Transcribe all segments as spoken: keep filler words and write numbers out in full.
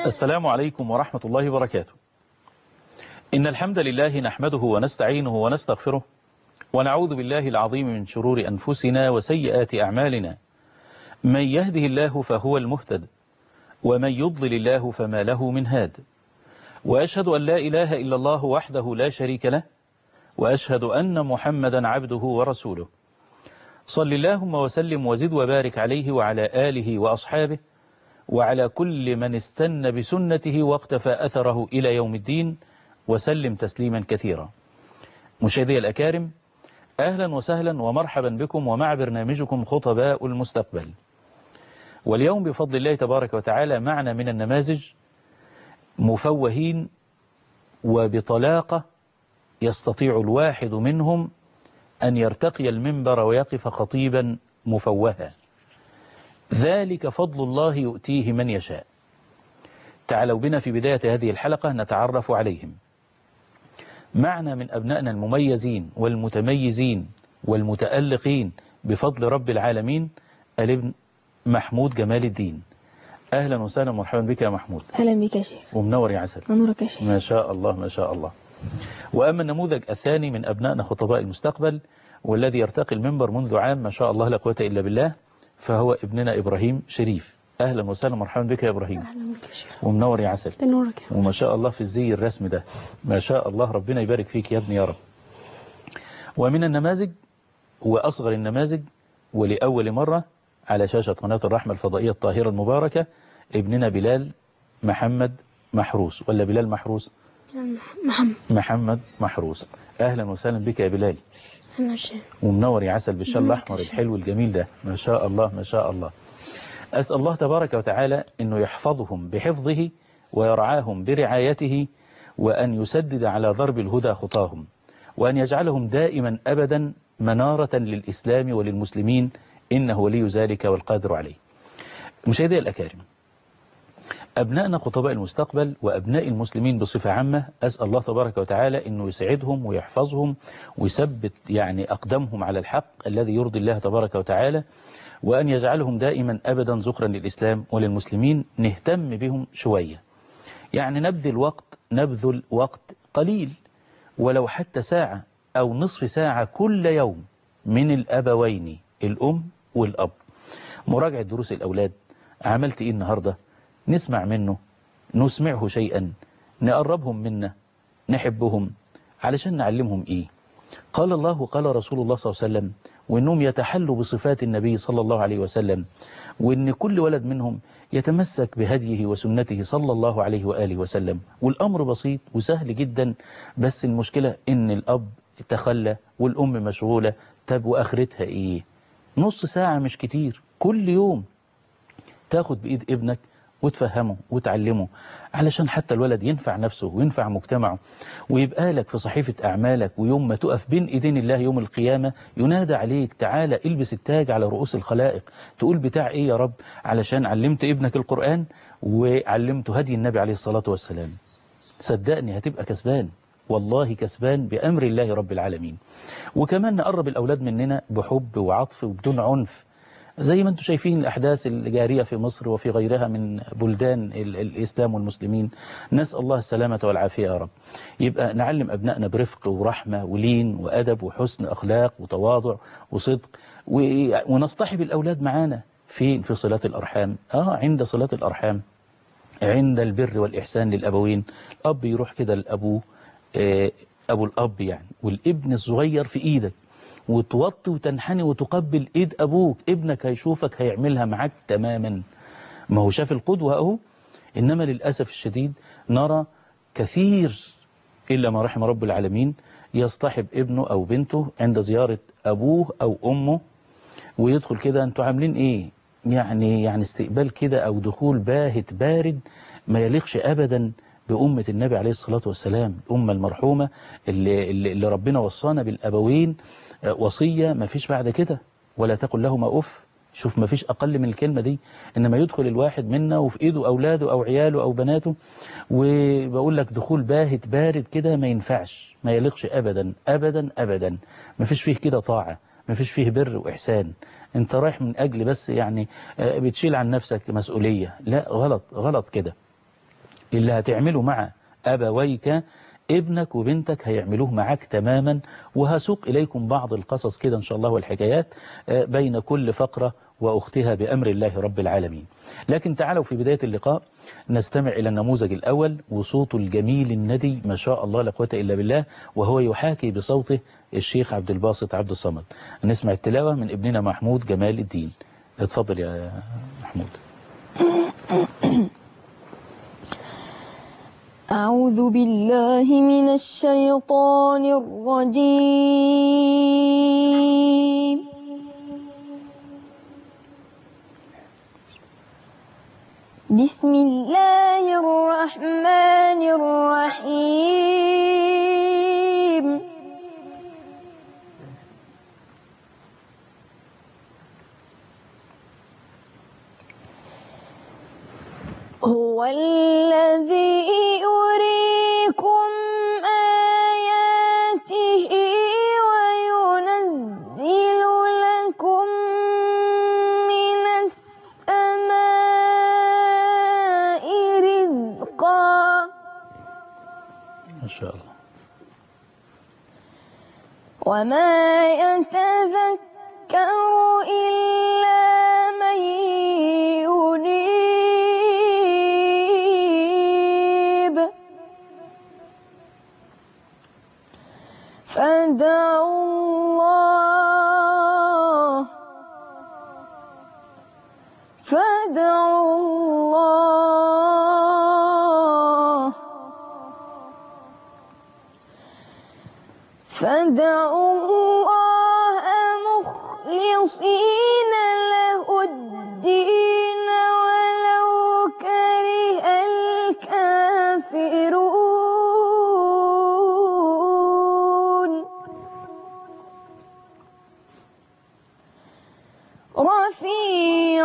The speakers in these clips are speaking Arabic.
السلام عليكم ورحمة الله وبركاته. إن الحمد لله نحمده ونستعينه ونستغفره ونعوذ بالله العظيم من شرور أنفسنا وسيئات أعمالنا. من يهده الله فهو المهتد ومن يضلل الله فما له من هاد. وأشهد أن لا إله إلا الله وحده لا شريك له، وأشهد أن محمدا عبده ورسوله. صل اللهم وسلم وزد وبارك عليه وعلى آله وأصحابه وعلى كل من استنى بسنته واقتفى أثره إلى يوم الدين، وسلم تسليما كثيرا. مشاهدي الأكارم، أهلا وسهلا ومرحبا بكم ومع برنامجكم خطباء المستقبل. واليوم بفضل الله تبارك وتعالى معنا من النماذج مفوهين وبطلاقة يستطيع الواحد منهم أن يرتقي المنبر ويقف خطيبا مفوها. ذلك فضل الله يؤتيه من يشاء. تعالوا بنا في بداية هذه الحلقة نتعرف عليهم. معنا من أبنائنا المميزين والمتميزين والمتألقين بفضل رب العالمين الابن محمود جمال الدين. أهلا وسهلا ومرحبا بك يا محمود. أهلا بك يا شيخ. ومنور يا عسل. منورك يا شيخ. ما شاء الله ما شاء الله. وأما النموذج الثاني من أبنائنا خطباء المستقبل والذي يرتقي المنبر منذ عام ما شاء الله لا قوة إلا بالله، فهو ابننا إبراهيم شريف. أهلا وسهلا مرحبا بك يا إبراهيم. أهلا بك يا شيخ. ومنور يا عسل. تنورك يا وما شاء الله في الزي الرسم ده، ما شاء الله، ربنا يبارك فيك يا ابني يا رب. ومن النماذج وأصغر النماذج ولأول مرة على شاشة قناة الرحمة الفضائية الطاهرة المباركة ابننا بلال محمد محروس، ولا بلال محروس؟ محمد محمد محروس. أهلا وسهلا بك يا بلال. أهلا شيخ. ومنور يا عسل بالشال الأحمر الحلو الجميل ده، ما شاء الله ما شاء الله. أسأل الله تبارك وتعالى أنه يحفظهم بحفظه ويرعاهم برعايته، وأن يسدد على ضرب الهدى خطاهم، وأن يجعلهم دائما أبدا منارة للإسلام وللمسلمين، إنه ولي ذلك والقادر عليه. مشاهدي الأكارم، أبنائنا خطباء المستقبل وأبناء المسلمين بصفة عامة، أسأل الله تبارك وتعالى أنه يسعدهم ويحفظهم ويثبت يعني أقدامهم على الحق الذي يرضي الله تبارك وتعالى، وأن يجعلهم دائما أبدا ذخرا للإسلام وللمسلمين. نهتم بهم شوية، يعني نبذل وقت نبذل وقت قليل ولو حتى ساعة أو نصف ساعة كل يوم من الأبوين الأم والأب. مراجعة دروس الأولاد، عملت إيه النهاردة، نسمع منه، نسمعه شيئا، نقربهم منا، نحبهم علشان نعلمهم إيه. قال الله وقال رسول الله صلى الله عليه وسلم، وإنهم يتحلوا بصفات النبي صلى الله عليه وسلم، وإن كل ولد منهم يتمسك بهديه وسنته صلى الله عليه وآله وسلم. والأمر بسيط وسهل جدا، بس المشكلة إن الأب تخلى والأم مشغولة. طب وآخرتها إيه؟ نص ساعة مش كتير كل يوم تاخد بإيد ابنك وتفهمه وتعلمه، علشان حتى الولد ينفع نفسه وينفع مجتمعه، ويبقى لك في صحيفة أعمالك، ويوم ما تقف بين إيدين الله يوم القيامة ينادى عليك تعالى البس التاج على رؤوس الخلائق، تقول بتاع إيه يا رب؟ علشان علمت ابنك القرآن وعلمته هدي النبي عليه الصلاة والسلام. صدقني هتبقى كسبان، والله كسبان بأمر الله رب العالمين. وكمان نقرب الأولاد مننا بحب وعطف وبدون عنف، زي ما انتم شايفين الأحداث الجارية في مصر وفي غيرها من بلدان الإسلام والمسلمين. نسأل الله السلامة والعافية يا رب. يبقى نعلم أبنائنا برفق ورحمة ولين وأدب وحسن أخلاق وتواضع وصدق، ونصطحب الأولاد معانا في في صلات الأرحام. آه عند صلات الأرحام، عند البر والإحسان للأبوين، الأب يروح كده لأبوه، أبو الأب يعني، والابن الصغير في إيدك، وتوطي وتنحني وتقبل ايد ابوك. ابنك هيشوفك هيعملها معاك تماما، ما هو شاف القدوة اهو. انما للأسف الشديد نرى كثير إلا ما رحم رب العالمين يصطحب ابنه او بنته عند زيارة ابوه او امه، ويدخل كده انتوا عاملين ايه، يعني يعني استقبال كده او دخول باهت بارد ما يليقش ابدا بأمة النبي عليه الصلاة والسلام، الأمة المرحومة اللي, اللي ربنا وصانا بالأبوين وصية ما فيش بعد كده، ولا تقل لهما أف. شوف ما فيش أقل من الكلمة دي، إنما يدخل الواحد منا وفي إيده أولاده أو عياله أو بناته، وبقول لك دخول باهت بارد كده ما ينفعش، ما يليقش أبدا أبدا أبدا. ما فيش فيه كده طاعة، ما فيش فيه بر وإحسان. أنت رايح من أجل بس يعني بتشيل عن نفسك مسؤولية، لا غلط غلط كده. اللي هتعمله مع أبويك ابنك وبنتك هيعملوه معك تماما. وهسوق إليكم بعض القصص كده إن شاء الله والحكايات بين كل فقرة وأختها بأمر الله رب العالمين. لكن تعالوا في بداية اللقاء نستمع إلى النموذج الأول وصوته الجميل الندي ما شاء الله لا قوة إلا بالله، وهو يحاكي بصوته الشيخ عبد الباسط عبد الصمد. نسمع التلاوة من ابننا محمود جمال الدين. اتفضل يا محمود. أعوذ بالله من الشيطان الرجيم. بسم الله الرحمن الرحيم. هو الذي يريكم آياته وينزل لكم من السماء رزقا. ما شاء الله. وما يتذكر إلا من ينيب. فادعوا الله فادعوا الله فادعوا الله مخلصين له الدين ولو كره الكافرون. رفيع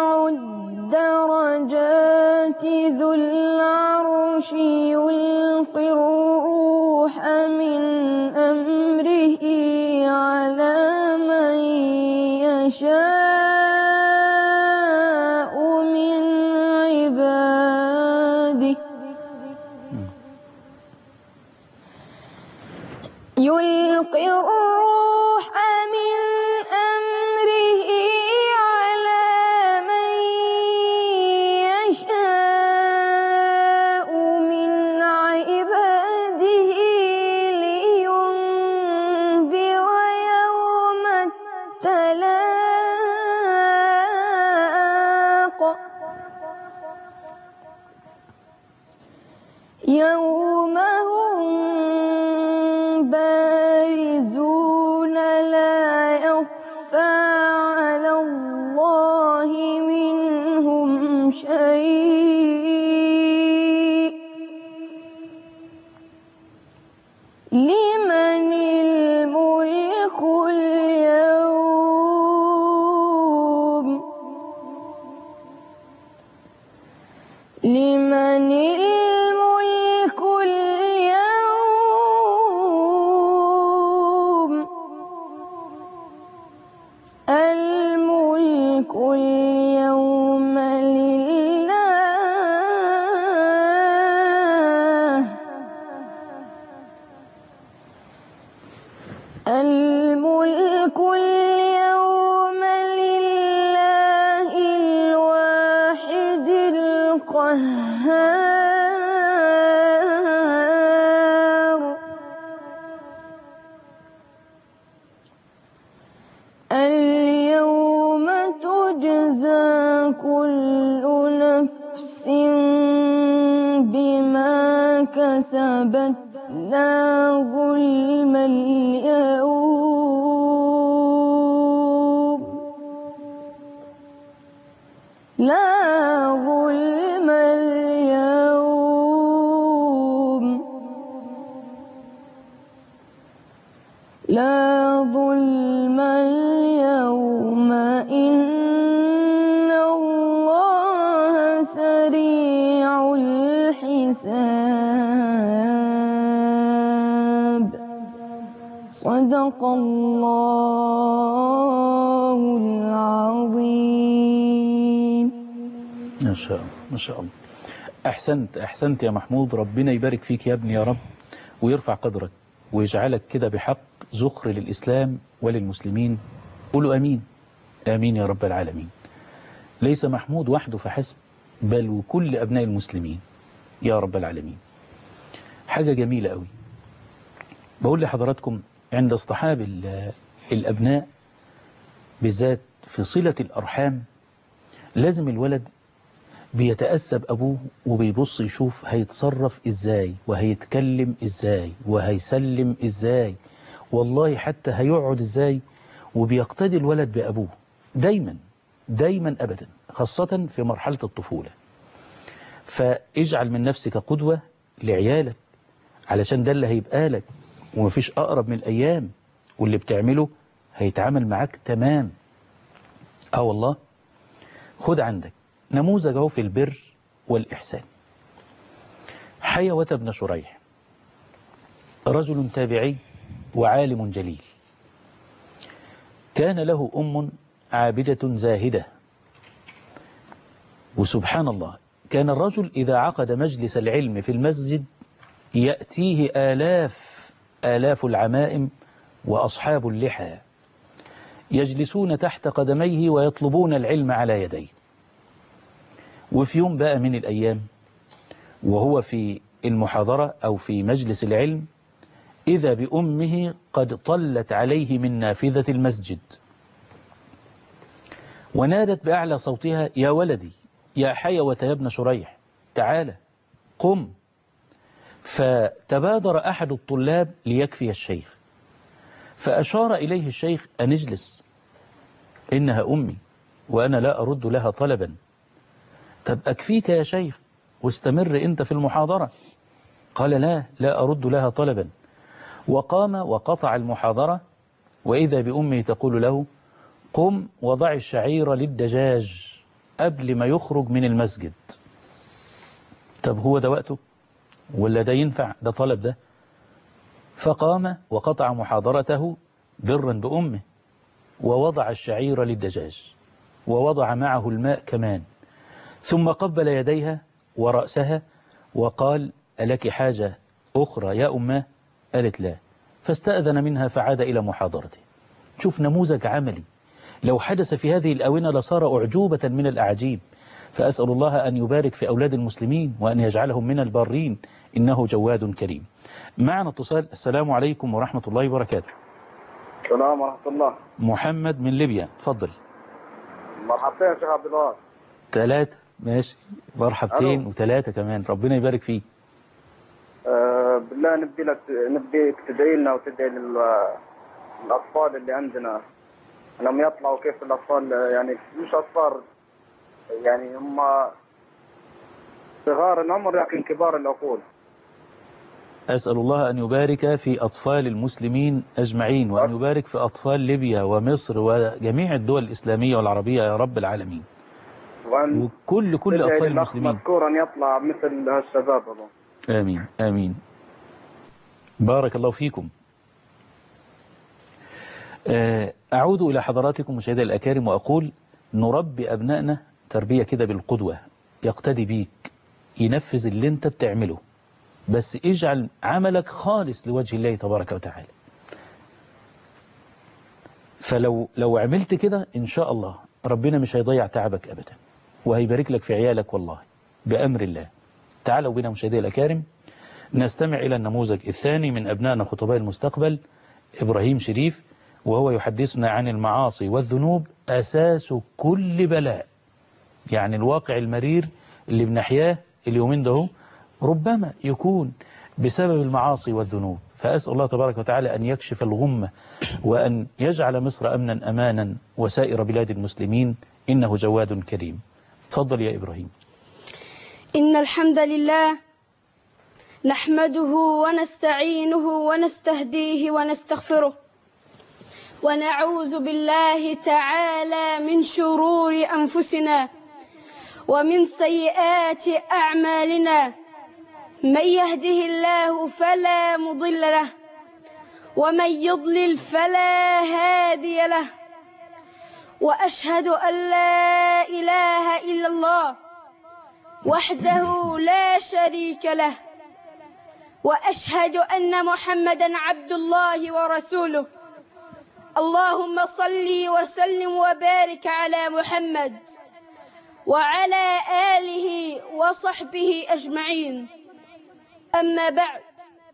الدرجات ذو العرش يلقي الروح من أمره على من يشاء من عباده. يلقي الروح من أمره على من يشاء من عباده لينذر يوم التلاق. يوم هم بارزون لا يخفى على الله منهم شيء. لمن الملك اليوم لمن الملك اليوم الملك اليوم لله. الملك اليوم لله الواحد القهار. اليوم تجزى كل نفس بما كسبت لا ظلم اليوم لا ظلم اليوم لا ظلم اليوم إن الله سريع الحساب. صدق الله العظيم. ما شاء الله ما شاء الله. أحسنت أحسنت يا محمود، ربنا يبارك فيك يا ابني يا رب، ويرفع قدرك ويجعلك كده بحق ذخر للإسلام وللمسلمين. قولوا أمين آمين يا رب العالمين. ليس محمود وحده فحسب، بل وكل أبناء المسلمين يا رب العالمين. حاجة جميلة قوي. بقول لحضراتكم عند اصطحاب الأبناء بالذات في صلة الأرحام لازم الولد بيتأسب أبوه وبيبص يشوف هيتصرف إزاي وهيتكلم إزاي وهيسلم إزاي، والله حتى هيقعد إزاي، وبيقتدي الولد بأبوه دايما دايما أبدا، خاصة في مرحلة الطفولة. فاجعل من نفسك قدوة لعيالك، علشان ده اللي هيبقى لك، ومفيش أقرب من الأيام واللي بتعمله هيتعامل معاك تمام. اه والله. خد عندك نموذج اهو في البر والإحسان. حيوة بن شريح رجل تابعي وعالم جليل، كان له أم عابدة زاهدة، وسبحان الله كان الرجل إذا عقد مجلس العلم في المسجد يأتيه آلاف آلاف العمائم وأصحاب اللحى يجلسون تحت قدميه ويطلبون العلم على يديه. وفي يوم بقى من الأيام وهو في المحاضرة أو في مجلس العلم إذا بأمه قد طلت عليه من نافذة المسجد ونادت بأعلى صوتها: يا ولدي يا حيوة يا ابن شريح تعال قم. فتبادر أحد الطلاب ليكفي الشيخ، فأشار إليه الشيخ أن اجلس، إنها أمي وأنا لا أرد لها طلبا. طب أكفيك يا شيخ واستمر أنت في المحاضرة. قال لا لا أرد لها طلبا. وقام وقطع المحاضرة، وإذا بأمه تقول له: قم وضع الشعير للدجاج قبل ما يخرج من المسجد. طب هو ده وقته ولا ده ينفع؟ ده طلب ده. فقام وقطع محاضرته برا بأمه ووضع الشعير للدجاج ووضع معه الماء كمان، ثم قبل يديها ورأسها وقال: ألك حاجة أخرى يا أماه؟ قالت لا. فاستأذن منها فعاد إلى محاضرته. شوف نموذج عملي لو حدث في هذه الآونة لصار أعجوبة من الأعاجيب. فأسأل الله أن يبارك في أولاد المسلمين وأن يجعلهم من البارين، إنه جواد كريم. معنا اتصال. السلام عليكم ورحمة الله وبركاته. السلام ورحمة الله. محمد من ليبيا، تفضل. مرحبتين يا شيخ عبد الوهاب. ثلاثة ماشي، مرحبتين وثلاثة كمان، ربنا يبارك فيك. أه بالله نبي لك نبيك تدعي لنا وتدعي للأطفال اللي عندنا انهم يطلعوا كيف الأطفال، يعني مش أطفال يعني هم صغار العمر لكن كبار العقول. أسأل الله أن يبارك في أطفال المسلمين أجمعين، وأن يبارك في أطفال ليبيا ومصر وجميع الدول الإسلامية والعربية يا رب العالمين، وكل كل أطفال المسلمين. مذكورا يطلع مثل هالشباب. آمين آمين. بارك الله فيكم. أعود إلى حضراتكم مشاهدي الأكارم وأقول: نربي أبنائنا تربية كده بالقدوة، يقتدي بيك، ينفذ اللي انت بتعمله، بس اجعل عملك خالص لوجه الله تبارك وتعالى. فلو لو عملت كده إن شاء الله ربنا مش هيضيع تعبك أبدا، وهيبارك لك في عيالك والله بأمر الله. تعالوا بنا مشاهدي الأكارم نستمع إلى النموذج الثاني من أبنائنا خطباء المستقبل، إبراهيم شريف، وهو يحدثنا عن المعاصي والذنوب أساس كل بلاء. يعني الواقع المرير اللي بنحياه اليومين ده ربما يكون بسبب المعاصي والذنوب. فأسأل الله تبارك وتعالى أن يكشف الغمة وأن يجعل مصر أمنا أمانا وسائر بلاد المسلمين، إنه جواد كريم. تفضل يا إبراهيم. إن الحمد لله نحمده ونستعينه ونستهديه ونستغفره، ونعوذ بالله تعالى من شرور أنفسنا ومن سيئات أعمالنا. من يهده الله فلا مضل له، ومن يضلل فلا هادي له، وأشهد أن لا إله إلا الله وحده لا شريك له، وأشهد أن محمدًا عبد الله ورسوله. اللهم صل وسلم وبارك على محمد وعلى آله وصحبه أجمعين. أما بعد،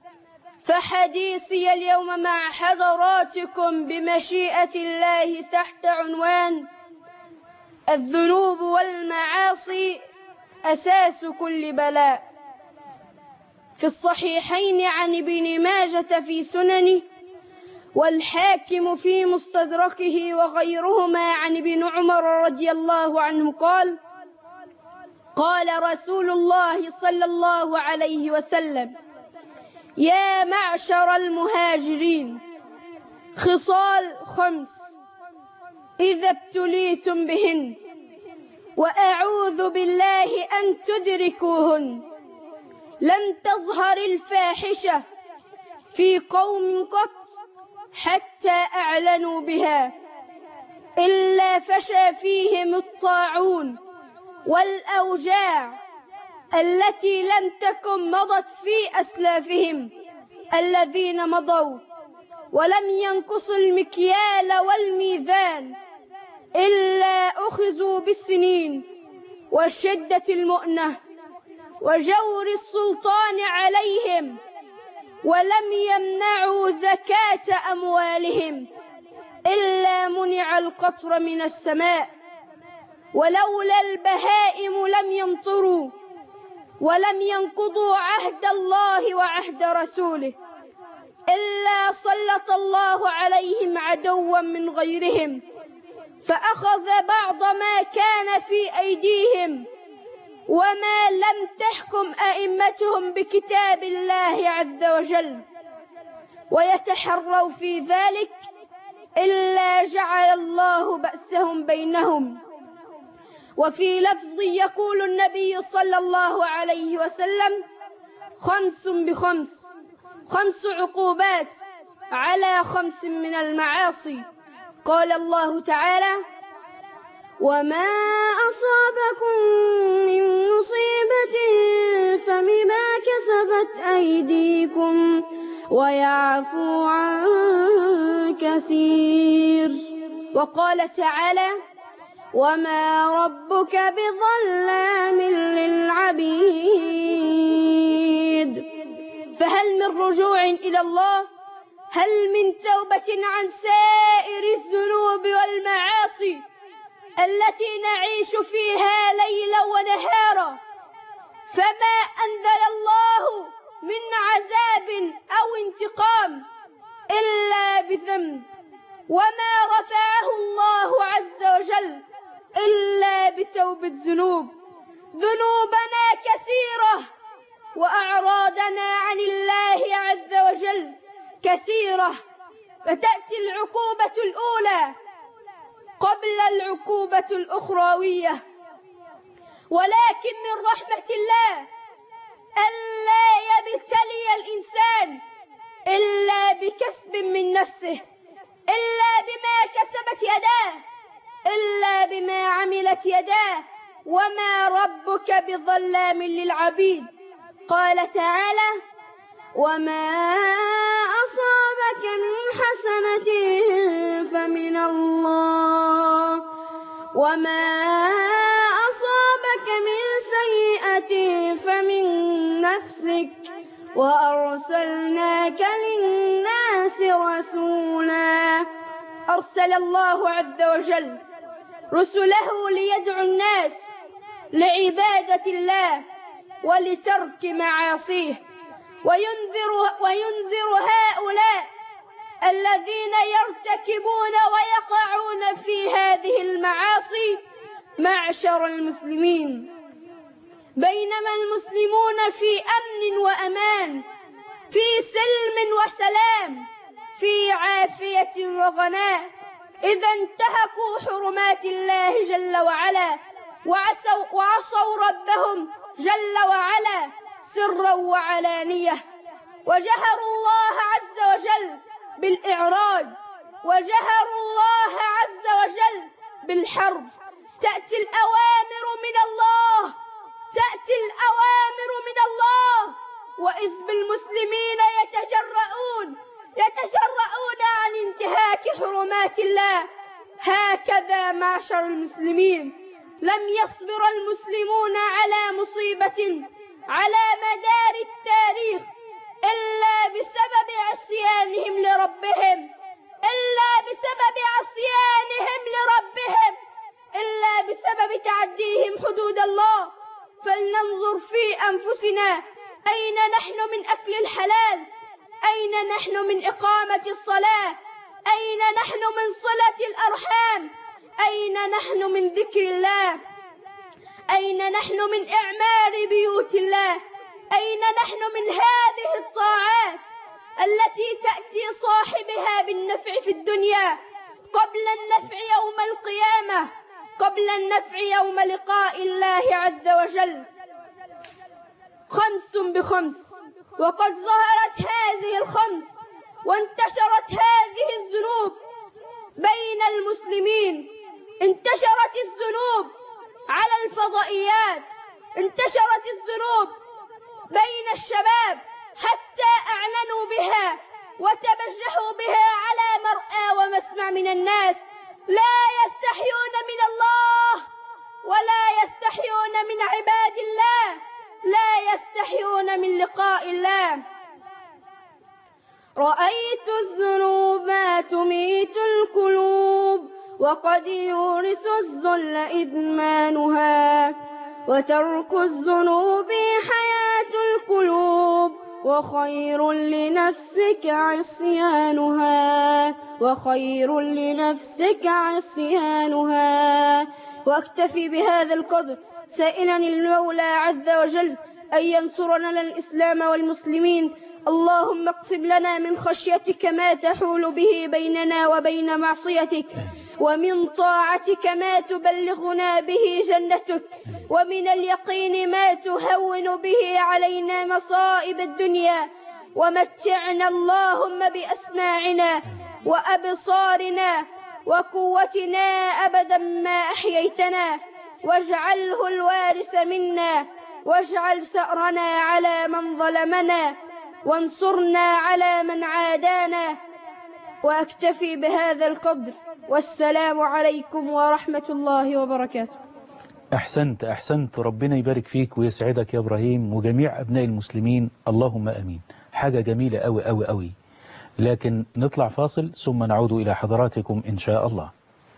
فحديثي اليوم مع حضراتكم بمشيئة الله تحت عنوان الذنوب والمعاصي أساس كل بلاء. في الصحيحين عن ابن ماجة في سننه، والحاكم في مستدركه وغيرهما عن ابن عمر رضي الله عنه قال: قال رسول الله صلى الله عليه وسلم: يا معشر المهاجرين، خصال خمس إذا ابتليتم بهن وأعوذ بالله أن تدركوهن. لم تظهر الفاحشة في قوم قط حتى أعلنوا بها، إلا فشى فيهم الطاعون والأوجاع التي لم تكن مضت في أسلافهم الذين مضوا، ولم ينقصوا المكيال والميزان إلا أخذوا بالسنين وشدة المؤنة وجور السلطان عليهم، ولم يمنعوا زكاة أموالهم إلا منع القطر من السماء، ولولا البهائم لم يمطروا، ولم ينقضوا عهد الله وعهد رسوله إلا سلط الله عليهم عدوا من غيرهم فأخذ بعض ما كان في أيديهم، وما لم تحكم أئمتهم بكتاب الله عز وجل ويتحروا في ذلك إلا جعل الله بأسهم بينهم. وفي لفظ يقول النبي صلى الله عليه وسلم: خمس بخمس، خمس عقوبات على خمس من المعاصي. قال الله تعالى: وما أصابكم من مصيبة فبما كسبت أيديكم ويعفو عن كثير. وقال تعالى: وما ربك بظلام للعبيد. فهل من رجوع إلى الله؟ هل من توبة عن سائر الذنوب والمعاصي التي نعيش فيها ليلا ونهارا، فما أنزل الله من عذاب أو انتقام إلا بذنب، وما رفعه الله عز وجل إلا بتوبة ذنوب. ذنوبنا كثيرة وأعراضنا عن الله عز وجل كثيرة، فتأتي العقوبة الأولى قبل العقوبة الأخروية. ولكن من رحمة الله ألا يبتلي الإنسان إلا بكسب من نفسه، إلا بما كسبت يداه، إلا بما عملت يداه، وما ربك بظلام للعبيد. قال تعالى: وما أصابك من حسنة فمن الله، وما أصابك من سيئة فمن نفسك، وأرسلناك للناس رسولا. أرسل الله عز وجل رسله ليدعو الناس لعبادة الله ولترك معاصيه، وينذر, وينذر هؤلاء الذين يرتكبون ويقعون في هذه المعاصي معشر المسلمين. بينما المسلمون في أمن وأمان، في سلم وسلام، في عافية وغناء، إذا انتهكوا حرمات الله جل وعلا وعصوا, وعصوا ربهم جل وعلا سرا وعلانية، وجهروا الله عز وجل بالإعراض، وجهروا الله عز وجل بالحرب. تأتي الأوامر من الله تأتي الأوامر من الله، وإذ بالمسلمين يتجرؤون يتجرؤون عن انتهاك حرمات الله. هكذا معشر المسلمين لم يصبر المسلمون على مصيبة على مدار التاريخ إلا بسبب عصيانهم لربهم إلا بسبب عصيانهم لربهم إلا بسبب تعديهم حدود الله. فلننظر في أنفسنا، أين نحن من أكل الحلال؟ أين نحن من إقامة الصلاة؟ أين نحن من صلة الأرحام؟ أين نحن من ذكر الله؟ أين نحن من إعمار بيوت الله؟ أين نحن من هذه الطاعات التي تأتي صاحبها بالنفع في الدنيا قبل النفع يوم القيامة، قبل النفع يوم لقاء الله عز وجل؟ خمس بخمس، وقد ظهرت هذه الخمس وانتشرت هذه الذنوب بين المسلمين. انتشرت الذنوب على الفضائيات، انتشرت الذنوب بين الشباب حتى أعلنوا بها وتبجحوا بها على مرأى ومسمع من الناس. لا يستحيون من الله ولا يستحيون من عباد الله، لا يستحيون من لقاء الله. رأيت الذنوب تميت القلوب، وقد يورث الذل إدمانها، وترك الذنوب حياة القلوب، وخير لنفسك عصيانها وخير لنفسك عصيانها. واكتفي بهذا القدر سائلا المولى عز وجل أن ينصرنا الإسلام والمسلمين. اللهم اقسم لنا من خشيتك ما تحول به بيننا وبين معصيتك، ومن طاعتك ما تبلغنا به جنتك، ومن اليقين ما تهون به علينا مصائب الدنيا. ومتعنا اللهم بأسماعنا وأبصارنا وقوتنا أبدا ما أحييتنا، واجعله الوارث منا، واجعل ثأرنا على من ظلمنا، وانصرنا على من عادانا. وأكتفي بهذا القدر، والسلام عليكم ورحمة الله وبركاته. أحسنت أحسنت، ربنا يبارك فيك ويسعدك يا إبراهيم وجميع أبناء المسلمين، اللهم أمين. حاجة جميلة أوي أوي أوي. لكن نطلع فاصل ثم نعود إلى حضراتكم إن شاء الله.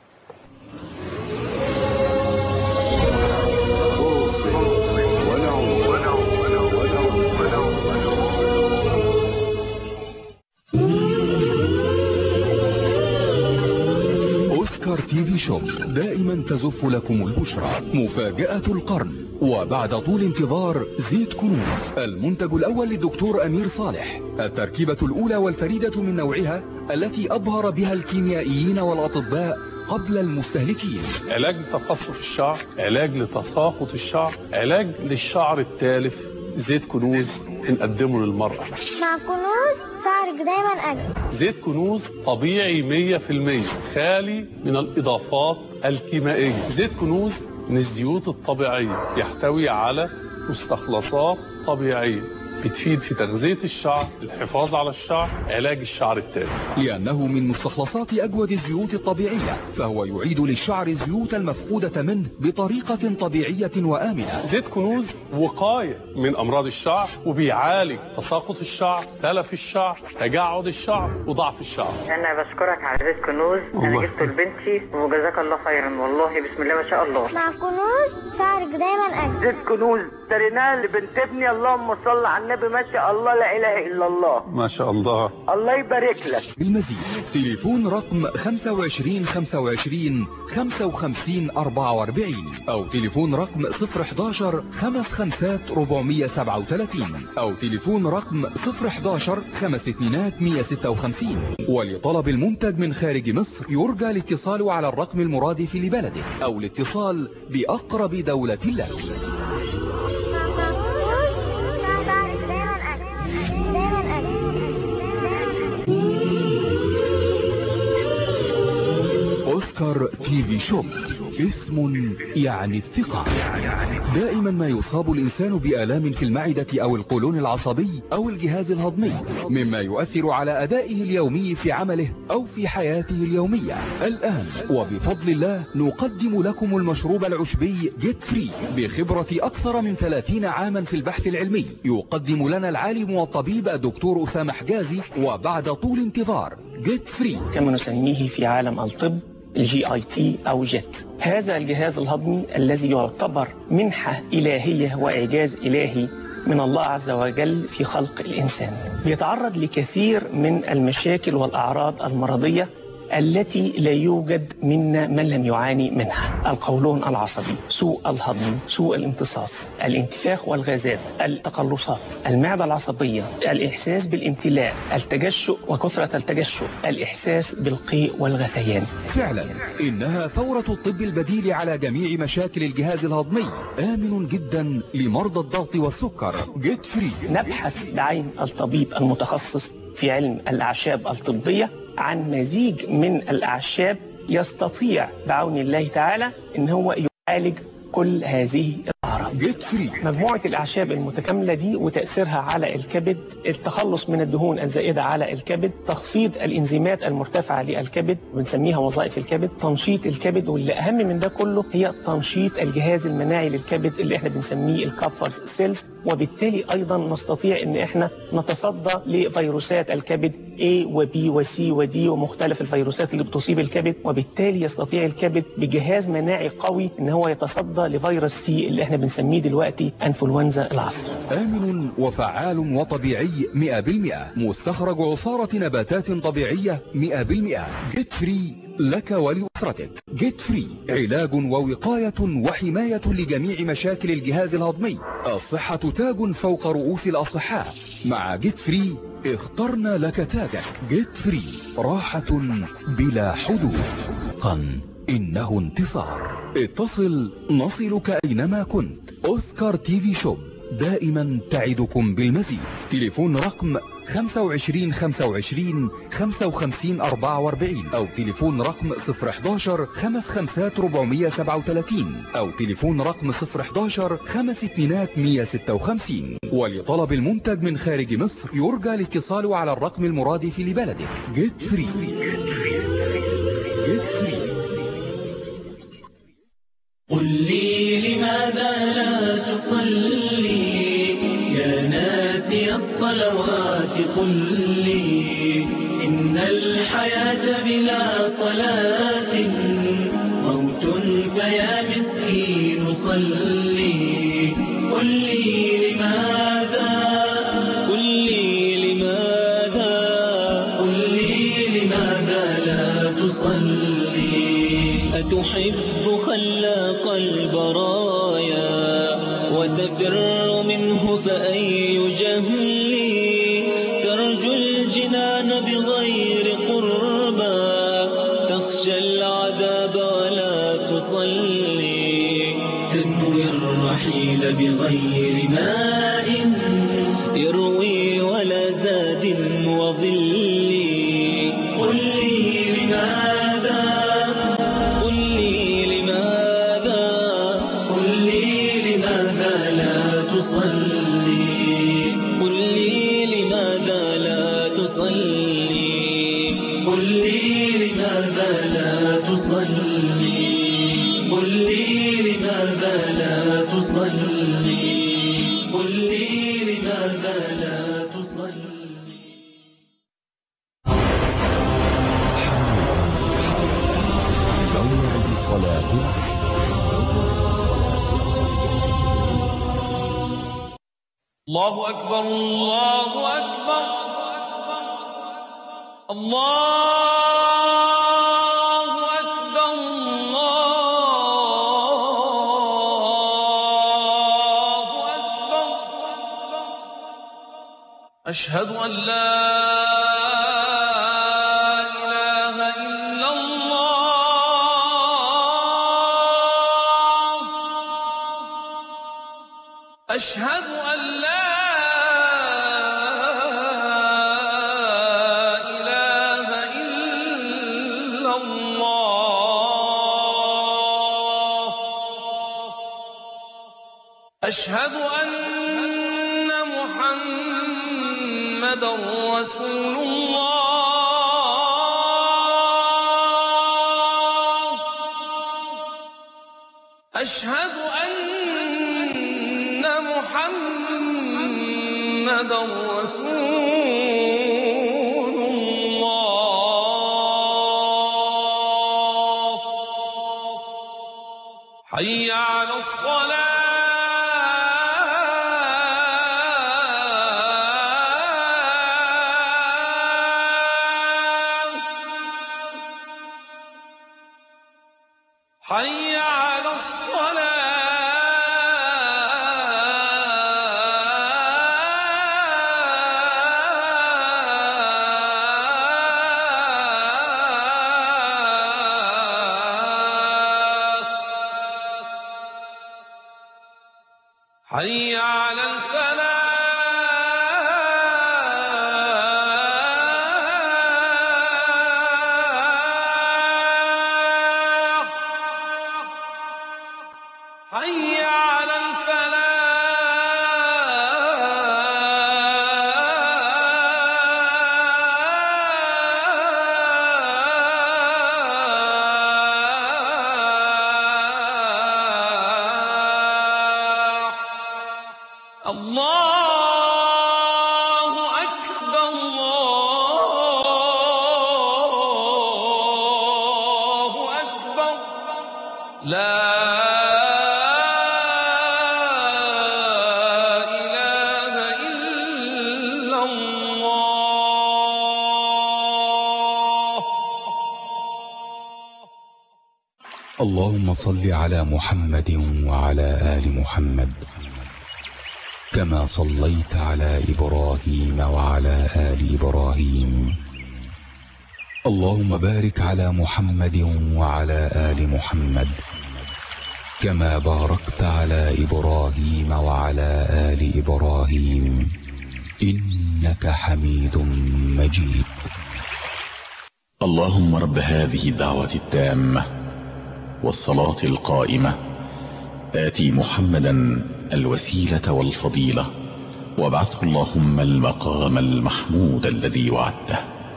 أوسكار تي في شوب دائما تزف لكم البشرى. مفاجأة القرن، وبعد طول انتظار زيت كنوز، المنتج الأول للدكتور أمير صالح، التركيبة الأولى والفريدة من نوعها التي أبهر بها الكيميائيين والأطباء قبل المستهلكين. علاج لتقصف الشعر، علاج لتساقط الشعر، علاج للشعر التالف. زيت كنوز بنقدمه للمرأة. مع كنوز شعرك دايما أجمل. زيت كنوز طبيعي مية في المية، خالي من الإضافات الكيميائية. زيت كنوز من الزيوت الطبيعية، يحتوي على مستخلصات طبيعية بتفيد في تغذية الشعر، الحفاظ على الشعر، علاج الشعر التالف. لأنه من مستخلصات أجود الزيوت الطبيعية، فهو يعيد للشعر الزيوت المفقودة منه بطريقة طبيعية وآمنة. زيت كنوز وقاية من أمراض الشعر، وبيعالج تساقط الشعر، تلف الشعر، تجعد الشعر، وضعف الشعر. أنا بشكرك على زيت كنوز، أنا جبته لبنتي وجزاك الله خيرا، والله بسم الله ما شاء الله. مع كنوز شعرك دايما أجمل. زيت كنوز اشتريناه لبنت ابني، اللهم صل على النبي، ما شاء الله لا إله إلا الله. ما شاء الله، الله يبارك لك. المزيد تليفون رقم خمسة وعشرين خمسة وعشرين خمسة وخمسين أربعة وأربعين، أو تليفون رقم صفر حداشر خمس خمسات ربعمية سبعة وثلاثين، أو تليفون رقم صفر حداشر خمس اتنينات مية ستة وخمسين. ولطلب المنتج من خارج مصر يرجى الاتصال على الرقم المرادف لبلدك، أو الاتصال بأقرب دولة لك. أوسكار تي في شوب، اسم يعني الثقة. دائما ما يصاب الإنسان بآلام في المعدة أو القولون العصبي أو الجهاز الهضمي، مما يؤثر على أدائه اليومي في عمله أو في حياته اليومية. الآن وبفضل الله نقدم لكم المشروب العشبي جيت فري بخبرة أكثر من ثلاثين عاما في البحث العلمي. يقدم لنا العالم والطبيب الدكتور أسامة حجازي وبعد طول انتظار جيت فري، كما نسميه في عالم الطب الجي اي تي أو جيت. هذا الجهاز الهضمي الذي يعتبر منحة إلهية وإعجاز إلهي من الله عز وجل في خلق الإنسان، بيتعرض لكثير من المشاكل والأعراض المرضية التي لا يوجد منا من لم يعاني منها: القولون العصبي، سوء الهضم، سوء الامتصاص، الانتفاخ والغازات، التقلصات، المعدة العصبية، الإحساس بالامتلاء، التجشؤ وكثرة التجشؤ، الإحساس بالقيء والغثيان. فعلا إنها ثورة الطب البديل على جميع مشاكل الجهاز الهضمي، آمن جدا لمرضى الضغط والسكر. جيت فري. نبحث بعين الطبيب المتخصص في علم الأعشاب الطبية عن مزيج من الأعشاب يستطيع بعون الله تعالى إن هو يعالج كل هذه الأعراض. جيت فري. مجموعة الأعشاب المتكاملة دي وتأثيرها على الكبد، التخلص من الدهون الزائدة على الكبد، تخفيض الإنزيمات المرتفعة للكبد بنسميها وظائف الكبد، تنشيط الكبد، واللي أهم من ده كله هي تنشيط الجهاز المناعي للكبد اللي احنا بنسميه الكابفرز سيلز، وبالتالي أيضا نستطيع إن احنا نتصدى لفيروسات الكبد A و B و C و D ومختلف الفيروسات اللي بتصيب الكبد، وبالتالي يستطيع الكبد بجهاز مناعي قوي إن هو يتصدى لفيروس سي اللي احنا بنسميه دلوقتي انفلونزا العصر. آمن وفعال وطبيعي مئة بالمئة، مستخرج عصارة نباتات طبيعية مئة بالمئة. جيت فري لك ولأسرتك. جيت فري علاج ووقاية وحماية لجميع مشاكل الجهاز الهضمي. الصحة تاج فوق رؤوس الأصحاء. مع جيت فري اخترنا لك تاجك. جيت فري راحة بلا حدود. قن إنه انتصار. اتصل نصلك أينما كنت. أوسكار تي في شوب دائما تعدكم بالمزيد. تليفون رقم خمسة وعشرين خمسة وعشرين خمسة وخمسين أربعة وأربعين أو تليفون رقم صفر حداشر خمس خمسات ربعمية سبعة وثلاثين أو تليفون رقم صفر حداشر خمس اتنينات مية ستة وخمسين. ولطلب المنتج من خارج مصر يرجى الاتصال على الرقم المرادف لبلدك. جيت فري. جيت فري. قل لي لماذا لا تصلي يا ناسي الصلوات؟ قل لي إن الحياة بلا صلاة موت، فيا مسكين صلي. قل لي لماذا، قل لي لماذا، قل لي لماذا لا تصلي؟ أتحب خلاق البرايا وتفر منه فأي جهل؟ ترجو الجنان بغير قربى، تخشى العذاب ولا تصلي. تنوي الرحيل بغير ماء يروي ولا زاد وظل. قل لي لماذا، قل لي لماذا، قل لي لماذا لا تصلي؟ قل لي لماذا لا تصلي؟ قل لي لماذا لا تصلي؟ قل لي لماذا لا تصلي؟ قل لي لماذا لا تصلي؟ موعد صلاة العصر. الله أكبر، الله أكبر، الله أكبر، الله أكبر. أشهد أن لا إله إلا الله. أشهد أن لا إله إلا الله. أشهد أن محمدا رسول الله أشهد أن محمدا رسول الله حي على الصلاة حي على الصلاة حي على الفلاح حي على الفلاح الله أكبر الله أكبر لا إله إلا الله اللهم صل على محمد وعلى آل محمد كما صليت على إبراهيم وعلى آل إبراهيم اللهم بارك على محمد وعلى آل محمد كما باركت على إبراهيم وعلى آل إبراهيم إنك حميد مجيد. اللهم رب هذه الدعوة التامة والصلاة القائمة آتي محمدا الوسيلة والفضيلة وابعثه اللهم المقام المحمود الذي وعدته.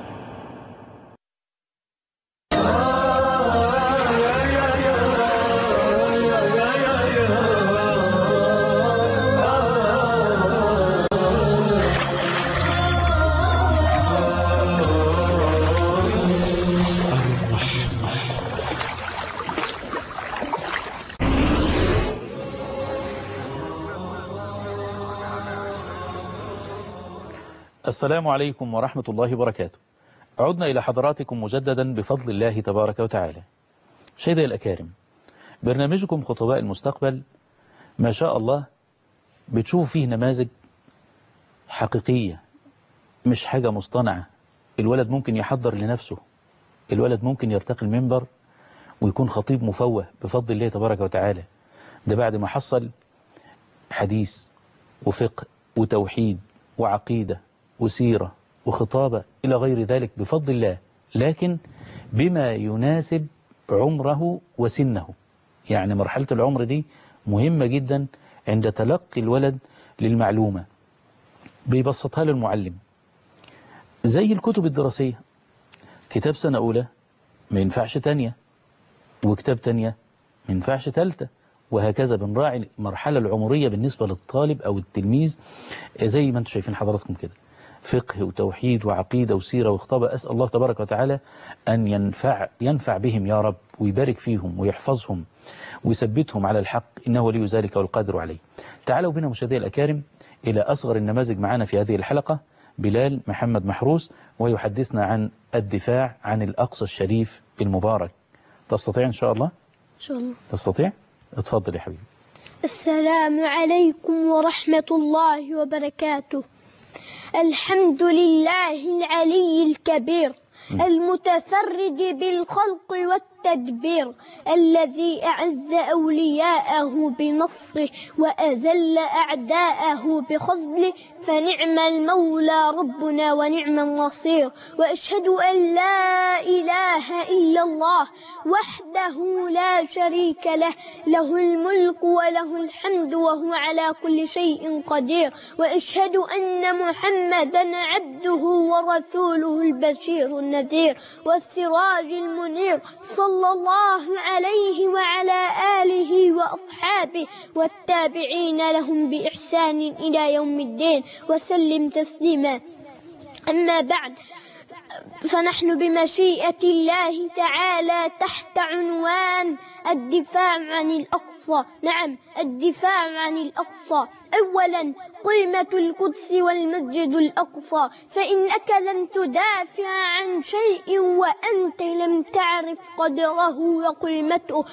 السلام عليكم ورحمة الله وبركاته. عدنا إلى حضراتكم مجددا بفضل الله تبارك وتعالى. مشاهدي الأكارم، برنامجكم خطباء المستقبل ما شاء الله بتشوف فيه نماذج حقيقية، مش حاجة مصطنعة. الولد ممكن يحضر لنفسه، الولد ممكن يرتقي المنبر ويكون خطيب مفوه بفضل الله تبارك وتعالى. ده بعد ما حصل حديث وفقه وتوحيد وعقيدة وسيرة وخطابة إلى غير ذلك بفضل الله، لكن بما يناسب عمره وسنه. يعني مرحلة العمر دي مهمة جدا عند تلقي الولد للمعلومة، بيبسطها للمعلم. زي الكتب الدراسية، كتاب سنة أولى ما ينفعش تانية، وكتاب تانية ما ينفعش تالتة، وهكذا. بنراعي المرحلة العمرية بالنسبة للطالب أو التلميذ زي ما انتم شايفين حضراتكم كده، فقه وتوحيد وعقيدة وسيرة وخطابة. أسأل الله تبارك وتعالى أن ينفع, ينفع بهم يا رب، ويبارك فيهم ويحفظهم ويثبتهم على الحق، إنه ولي ذلك والقادر عليه. تعالوا بنا مشاهدي الأكارم إلى أصغر النماذج معنا في هذه الحلقة، بلال محمد محروس، ويحدثنا عن الدفاع عن الأقصى الشريف المبارك. تستطيع إن شاء الله؟ إن شاء الله تستطيع؟ اتفضل يا حبيبي. السلام عليكم ورحمة الله وبركاته. الحمد لله العلي الكبير المتفرد بالخلق التدبير الذي أعز أولياءه بنصره وأذل أعداءه بخذله، فنعم المولى ربنا ونعم النصير. وأشهد أن لا إله إلا الله وحده لا شريك له، له الملك وله الحمد وهو على كل شيء قدير. وأشهد أن محمدا عبده ورسوله البشير النذير والسراج المنير، صلى الله عليه وعلى آله وأصحابه والتابعين لهم بإحسان إلى يوم الدين وسلم تسليما. أما بعد، فنحن بمشيئة الله تعالى تحت عنوان الدفاع عن الأقصى. نعم، الدفاع عن الأقصى. أولا، قيمة القدس والمسجد الأقصى، فإنك لن تدافع عن شيء وأنت لم تعرف قدره وقيمته،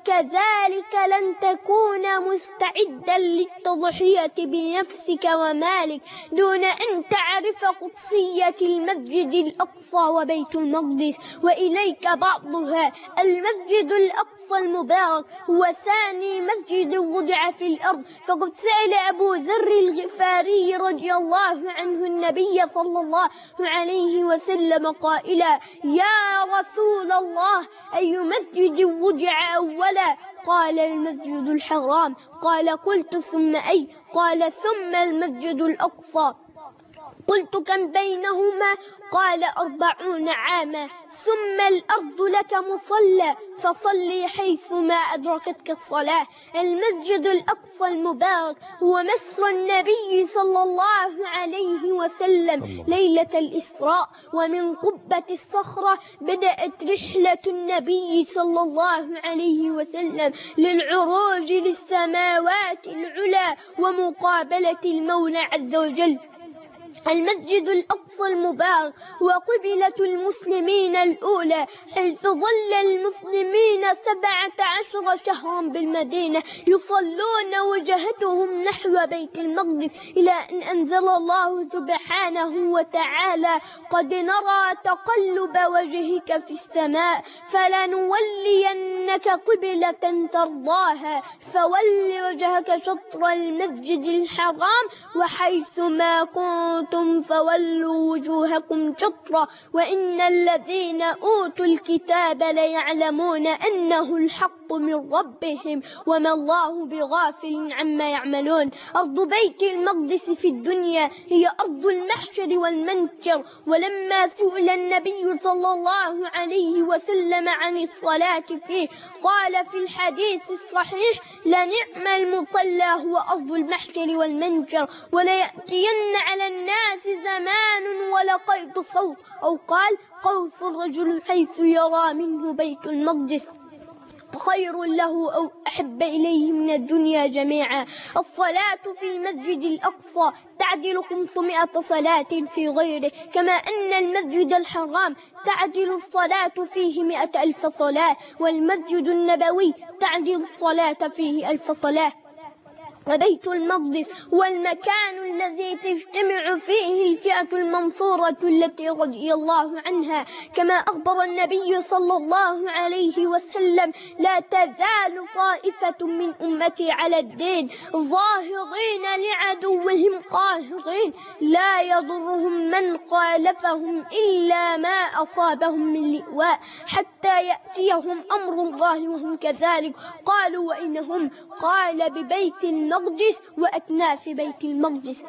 وكذلك لن تكون مستعدا للتضحية بنفسك ومالك دون أن تعرف قدسية المسجد الأقصى وبيت المقدس وإليك بعضها. المسجد الأقصى المبارك هو ثاني مسجد وضع في الأرض، فقد سأل أبو ذر الغفاري رضي الله عنه النبي صلى الله عليه وسلم قائلا: يا رسول الله، أي مسجد وضع أولا؟ قال: المسجد الحرام. قال: قلت ثم أي؟ قال: ثم المسجد الأقصى. قلت: كم بينهما؟ قال: أربعون عاما. ثم الأرض لك مصلى، فصلي حيثما أدركتك الصلاة. المسجد الأقصى المبارك هو مسر النبي صلى الله عليه وسلم ليلة الإسراء، ومن قبة الصخرة بدأت رحلة النبي صلى الله عليه وسلم للعروج للسماوات العلى ومقابلة المولى عز وجل. المسجد الأقصى المبارك وقبلة المسلمين الأولى، حيث ظل المسلمين سبعة عشر شهرا بالمدينة يصلون وجهتهم نحو بيت المقدس، إلى أن أنزل الله سبحانه وتعالى: قد نرى تقلب وجهك في السماء فلنولينك قبلة ترضاها فول وجهك شطر المسجد الحرام وحيثما كنتم فولوا وجوهكم شطرا وإن الذين أوتوا الكتاب ليعلمون أنه الحق من ربهم وما الله بغافل عما يعملون. أرض بيت المقدس في الدنيا هي أرض المحشر والمنكر، ولما سئل النبي صلى الله عليه وسلم عن الصلاة فيه قال في الحديث الصحيح: لنعم المصلى هو أرض المحشر والمنكر، وليأتين على الناس زمان ولقيت صوت، أو قال: قوس الرجل حيث يرى منه بيت المقدس خير له أو أحب إليه من الدنيا جميعا. الصلاة في المسجد الأقصى تعدل خمسمائة صلاة في غيره، كما أن المسجد الحرام تعدل الصلاة فيه مئة ألف صلاة، والمسجد النبوي تعدل الصلاة فيه ألف صلاة. وبيت المقدس هو المكان الذي تجتمع فيه الفئة المنصورة التي رضي الله عنها، كما أخبر النبي صلى الله عليه وسلم: لا تزال طائفة من أمتي على الدين ظاهرين لعدوهم قاهرين لا يضرهم من خالفهم إلا ما أصابهم من لواء حتى يأتيهم أمر الله وهم كذلك. قالوا: وإنهم؟ قال: ببيت المقدس وأكناف بيت المقدس.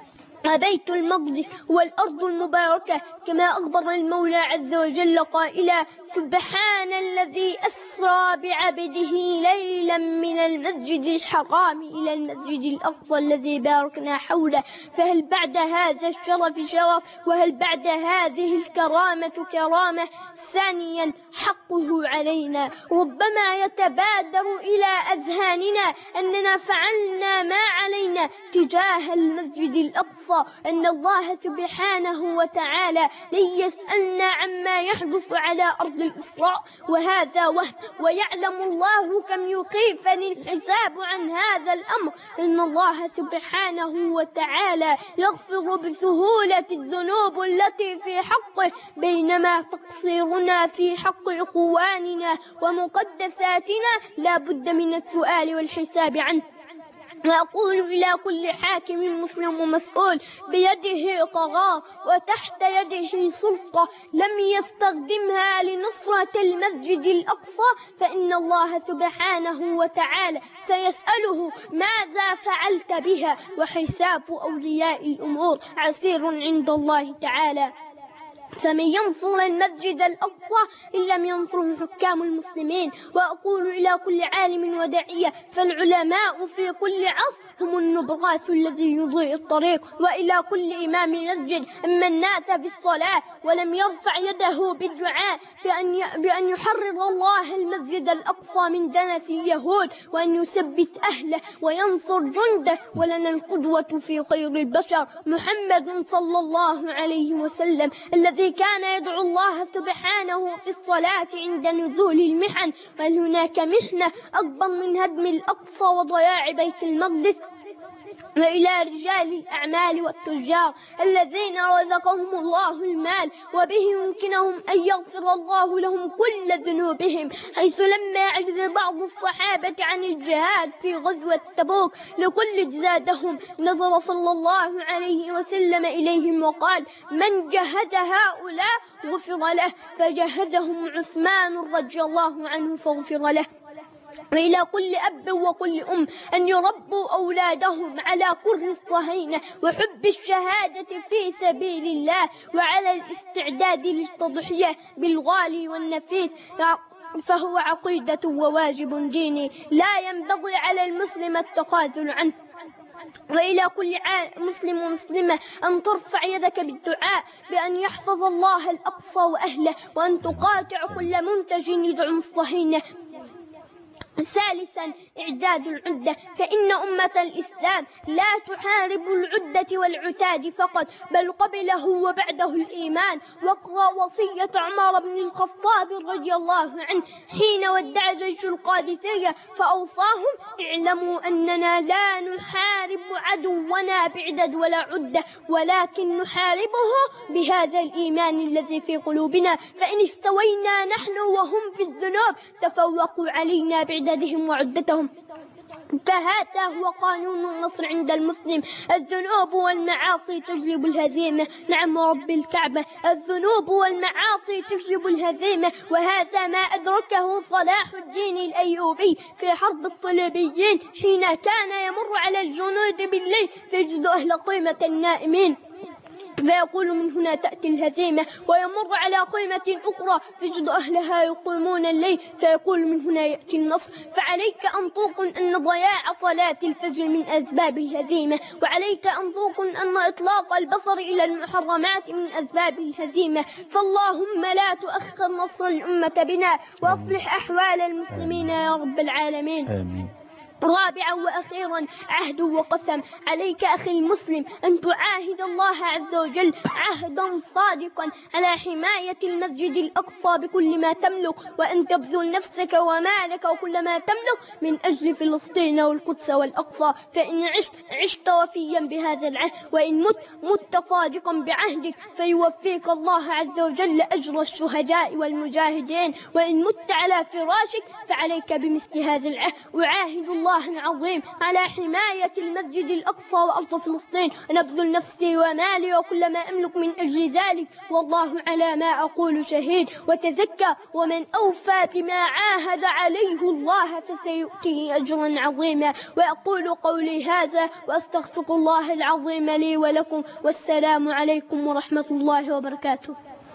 بيت المقدس والأرض المباركة، كما أخبر المولى عز وجل قائلا: سبحان الذي أسرى بعبده ليلا من المسجد الحرام إلى المسجد الأقصى الذي باركنا حوله. فهل بعد هذا الشرف شرف؟ وهل بعد هذه الكرامة كرامة؟ ثانيا، حقه علينا. ربما يتبادر إلى أذهاننا أننا فعلنا ما علينا تجاه المسجد الأقصى الأقصى أن الله سبحانه وتعالى لن يسألنا عما يحدث على أرض الإسراء، وهذا وهم، ويعلم الله كم يخيفني الحساب عن هذا الأمر، أن الله سبحانه وتعالى يغفر بسهولة الذنوب التي في حقه، بينما تقصيرنا في حق إخواننا ومقدساتنا لا بد من السؤال والحساب عنه. وأقول إلى كل حاكم مسلم ومسؤول بيده قضاء وتحت يده سلطة لم يستخدمها لنصرة المسجد الأقصى، فإن الله سبحانه وتعالى سيسأله ماذا فعلت بها، وحساب أولياء الأمور عسير عند الله تعالى. فمن ينصر المسجد الأقصى إن لم ينصره حكام المسلمين. وأقول إلى كل عالم وداعية فالعلماء في كل عصر هم النبراس الذي يضيء الطريق، وإلى كل إمام مسجد أما الناس بالصلاة ولم يرفع يده بالدعاء بأن بأن يحرر الله المسجد الأقصى من دنس اليهود، وأن يثبت أهله وينصر جنده، ولنا القدوة في خير البشر محمد صلى الله عليه وسلم الذي كان يدعو الله سبحانه في الصلاة عند نزول المحن. وهل هناك محنة أكبر من هدم الأقصى وضياع بيت المقدس؟ وإلى رجال الأعمال والتجار الذين رزقهم الله المال وبه يمكنهم أن يغفر الله لهم كل ذنوبهم، حيث لما عجز بعض الصحابة عن الجهاد في غزوة تبوك لكل جزادهم نظر صلى الله عليه وسلم إليهم وقال: من جهز هؤلاء غفر له، فجهزهم عثمان رضي الله عنه فغفر له. وإلى كل أب وكل أم أن يربوا أولادهم على كره الصهينة وحب الشهادة في سبيل الله، وعلى الاستعداد للتضحية بالغالي والنفيس، فهو عقيدة وواجب ديني لا ينبغي على المسلم التخاذل عنه. وإلى كل مسلم ومسلمة أن ترفع يدك بالدعاء بأن يحفظ الله الأقصى وأهله، وأن تقاطع كل منتج يدعم الصهينة. ثالثا إعداد العدة، فإن أمة الإسلام لا تحارب العدة والعتاد فقط، بل قبله وبعده الإيمان. واقرأ وصية عمر بن الخطاب رضي الله عنه حين ودع جيش القادسية فأوصاهم: اعلموا أننا لا نحارب عدونا بعدد ولا عدة، ولكن نحاربه بهذا الإيمان الذي في قلوبنا، فإن استوينا نحن وهم في الذنوب تفوقوا علينا بعدد عددهم وعدتهم. فهذا هو قانون النصر عند المسلم: الذنوب والمعاصي تجلب الهزيمة. نعم رب الكعبة، الذنوب والمعاصي تجلب الهزيمة، وهذا ما أدركه صلاح الدين الأيوبي في حرب الصليبيين حين كان يمر على الجنود بالليل فيجد أهل خيمة النائمين فيقول: من هنا تأتي الهزيمة، ويمر على خيمة أخرى فيجد أهلها يقومون الليل فيقول: من هنا يأتي النصر. فعليك أن توقن أن ضياع صلاة الفجر من أسباب الهزيمة، وعليك أن توقن أن إطلاق البصر إلى المحرمات من أسباب الهزيمة. فاللهم لا تؤخر نصر الأمة بنا، وأصلح أحوال المسلمين يا رب العالمين. آمين. رابعا وأخيرا عهد وقسم، عليك أخي المسلم أن تعاهد الله عز وجل عهدا صادقا على حماية المسجد الأقصى بكل ما تملك، وأن تبذل نفسك ومالك وكل ما تملك من أجل فلسطين والقدس والأقصى، فإن عشت عشت وفيا بهذا العهد، وإن مت مت صادقا بعهدك فيوفيك الله عز وجل أجر الشهداء والمجاهدين، وإن مت على فراشك فعليك بمثل هذا العهد. أعاهد الله العظيم على حماية المسجد الأقصى وأرض فلسطين، ونبذل نفسي ومالي وكل ما أملك من أجل ذلك، والله على ما أقول شهيد. وتزكى: ومن أوفى بما عاهد عليه الله فسيؤتيه أجرا عظيما. وأقول قولي هذا وأستغفر الله العظيم لي ولكم، والسلام عليكم ورحمة الله وبركاته.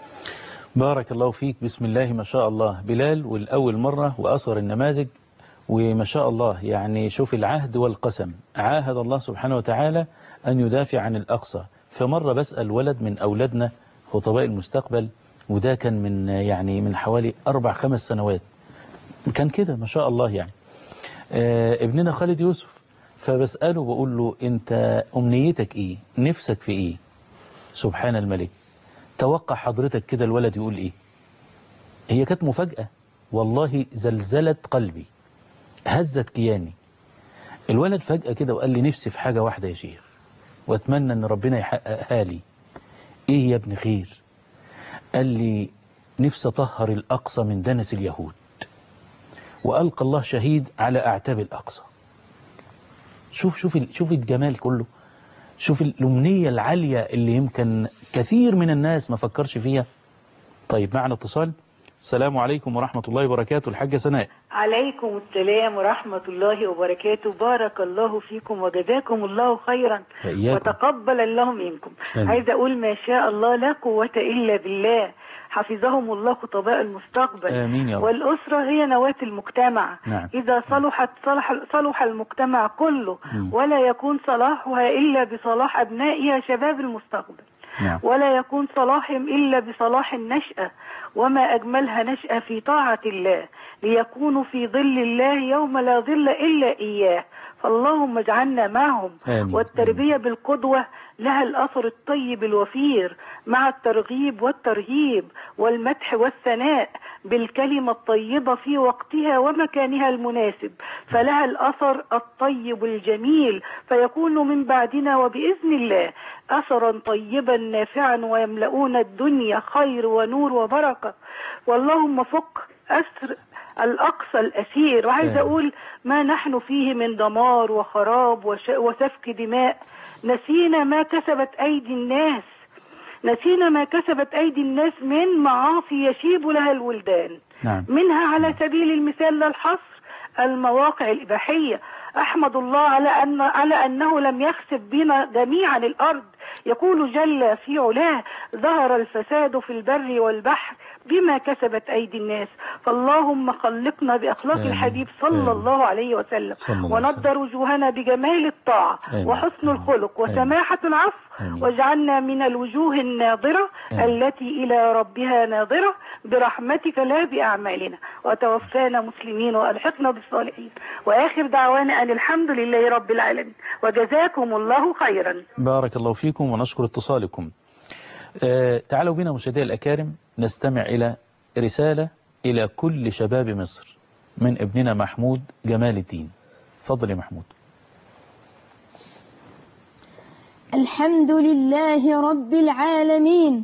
بارك الله فيك. بسم الله ما شاء الله. بلال والأول مرة وأصغر النماذج، وما شاء الله يعني شوف العهد والقسم. عاهد الله سبحانه وتعالى أن يدافع عن الأقصى. فمرة بسأل ولد من أولادنا خطباء المستقبل، وده كان من يعني من حوالي أربع خمس سنوات، كان كده ما شاء الله يعني. آه ابننا خالد يوسف، فبسأله بقول له أنت أمنيتك إيه؟ نفسك في إيه؟ سبحان الملك. توقع حضرتك كده الولد يقول إيه؟ هي كانت مفاجأة والله، زلزلت قلبي، هزت كياني. الولد فجأة كده وقال لي نفسي في حاجة واحدة يا شيخ، واتمنى ان ربنا يحققها لي. ايه يا ابن خير؟ قال لي نفسي اطهر الاقصى من دنس اليهود، والقى الله شهيد على اعتاب الاقصى. شوف شوف شوف الجمال كله، شوف الامنية العالية اللي يمكن كثير من الناس ما فكرش فيها. طيب معنا اتصال. السلام عليكم ورحمة الله وبركاته. الحاجة سناء. عليكم السلام ورحمة الله وبركاته. بارك الله فيكم وجزاكم الله خيرا وتقبل الله منكم. عايزة أقول ما شاء الله لا قوة إلا بالله. حفظهم الله خطباء المستقبل. آمين يا رب. والأسرة هي نواة المجتمع. نعم. إذا صلحت صلح, صلح المجتمع كله. م. ولا يكون صلاحها إلا بصلاح أبنائها شباب المستقبل. نعم. ولا يكون صلاحهم إلا بصلاح النشأة، وما أجملها نشأة في طاعة الله، ليكونوا في ظل الله يوم لا ظل إلا إياه. فاللهم اجعلنا معهم. آمين. والتربية بالقدوة لها الأثر الطيب الوفير، مع الترغيب والترهيب والمدح والثناء بالكلمة الطيبة في وقتها ومكانها المناسب، فلها الأثر الطيب الجميل، فيكون من بعدنا وبإذن الله أثرا طيبا نافعا، ويملؤون الدنيا خير ونور وبركة. واللهم فك أسر الأقصى الأسير. وعايز أقول ما نحن فيه من دمار وخراب وسفك دماء، نسينا ما كسبت أيدي الناس، نسينا ما كسبت أيدي الناس من معاصي يشيب لها الولدان. نعم. منها على سبيل المثال لا الحصر المواقع الإباحية. أحمد الله على أن على أنه لم يخسف بنا جميعا الأرض. يقول جل في علاه ظهر الفساد في البر والبحر بما كسبت أيدي الناس. فاللهم خلقنا بأخلاق آمين. الحبيب صلى آمين. الله عليه وسلم، ونضر وجوهنا بجمال الطاعة آمين. وحسن الخلق وسماحة العفو، واجعلنا من الوجوه الناظرة آمين. التي إلى ربها ناظرة برحمتك لا بأعمالنا، وتوفانا مسلمين وألحقنا بالصالحين. وآخر دعوانا أن الحمد لله رب العالمين، وجزاكم الله خيرا. بارك الله فيكم ونشكر اتصالكم. آه تعالوا بنا مشاهدينا الأكارم نستمع إلى رسالة إلى كل شباب مصر من ابننا محمود جمال الدين. فضل يا محمود. الحمد لله رب العالمين،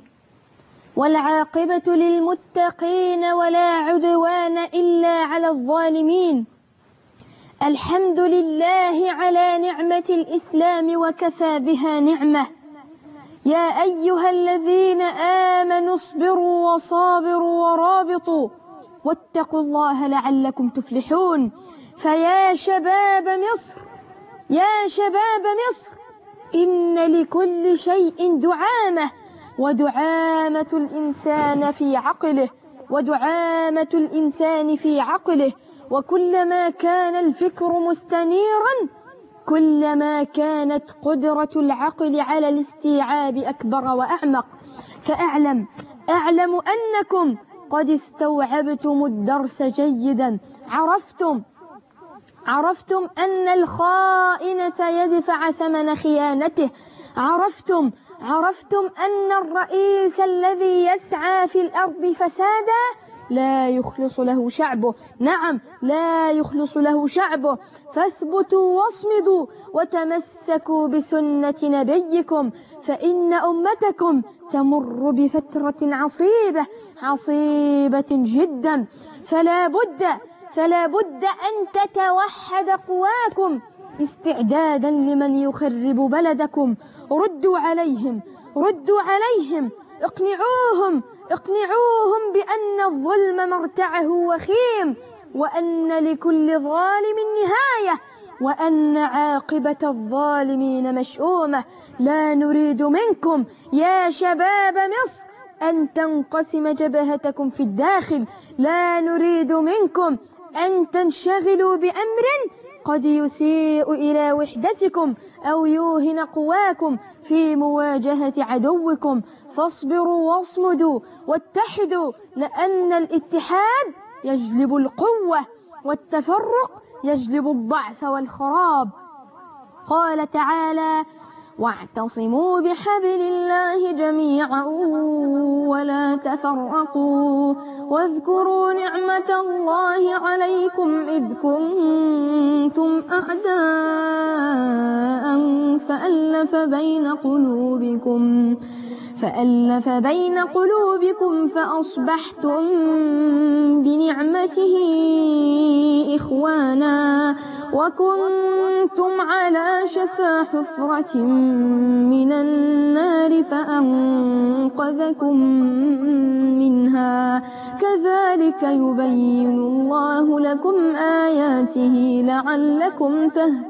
والعاقبة للمتقين، ولا عدوان إلا على الظالمين. الحمد لله على نعمة الإسلام وكفى بها نعمة. يا أيها الذين آمنوا اصبروا وصابروا ورابطوا واتقوا الله لعلكم تفلحون. فيا شباب مصر، يا شباب مصر، إن لكل شيء دعامة، ودعامة الإنسان في عقله، ودعامة الإنسان في عقله. وكلما كان الفكر مستنيرا كلما كانت قدرة العقل على الاستيعاب أكبر وأعمق. فأعلم أعلم أنكم قد استوعبتم الدرس جيدا. عرفتم عرفتم أن الخائن سيدفع ثمن خيانته. عرفتم عرفتم أن الرئيس الذي يسعى في الأرض فسادا لا يخلص له شعبه. نعم، لا يخلص له شعبه. فاثبتوا واصمدوا وتمسكوا بسنة نبيكم، فإن أمتكم تمر بفترة عصيبة عصيبة جدا. فلا بد فلا بد أن تتوحد قواكم استعدادا لمن يخرب بلدكم. ردوا عليهم ردوا عليهم اقنعوهم اقنعوهم بأن الظلم مرتعه وخيم، وأن لكل ظالم نهاية، وأن عاقبة الظالمين مشؤومة. لا نريد منكم يا شباب مصر أن تنقسم جبهتكم في الداخل. لا نريد منكم أن تنشغلوا بأمر قد يسيء إلى وحدتكم أو يوهن قواكم في مواجهة عدوكم. فاصبروا واصمدوا واتحدوا، لأن الاتحاد يجلب القوة، والتفرق يجلب الضعف والخراب. قال تعالى: واعتصموا بحبل الله جميعا ولا تفرقوا واذكروا نعمة الله عليكم إذ كنتم أعداء فألف بين قلوبكم فألف بين قلوبكم فأصبحتم بنعمته إخوانا وكنتم على شفا حفرة من النار فأنقذكم منها كذلك يبين الله لكم آياته لعلكم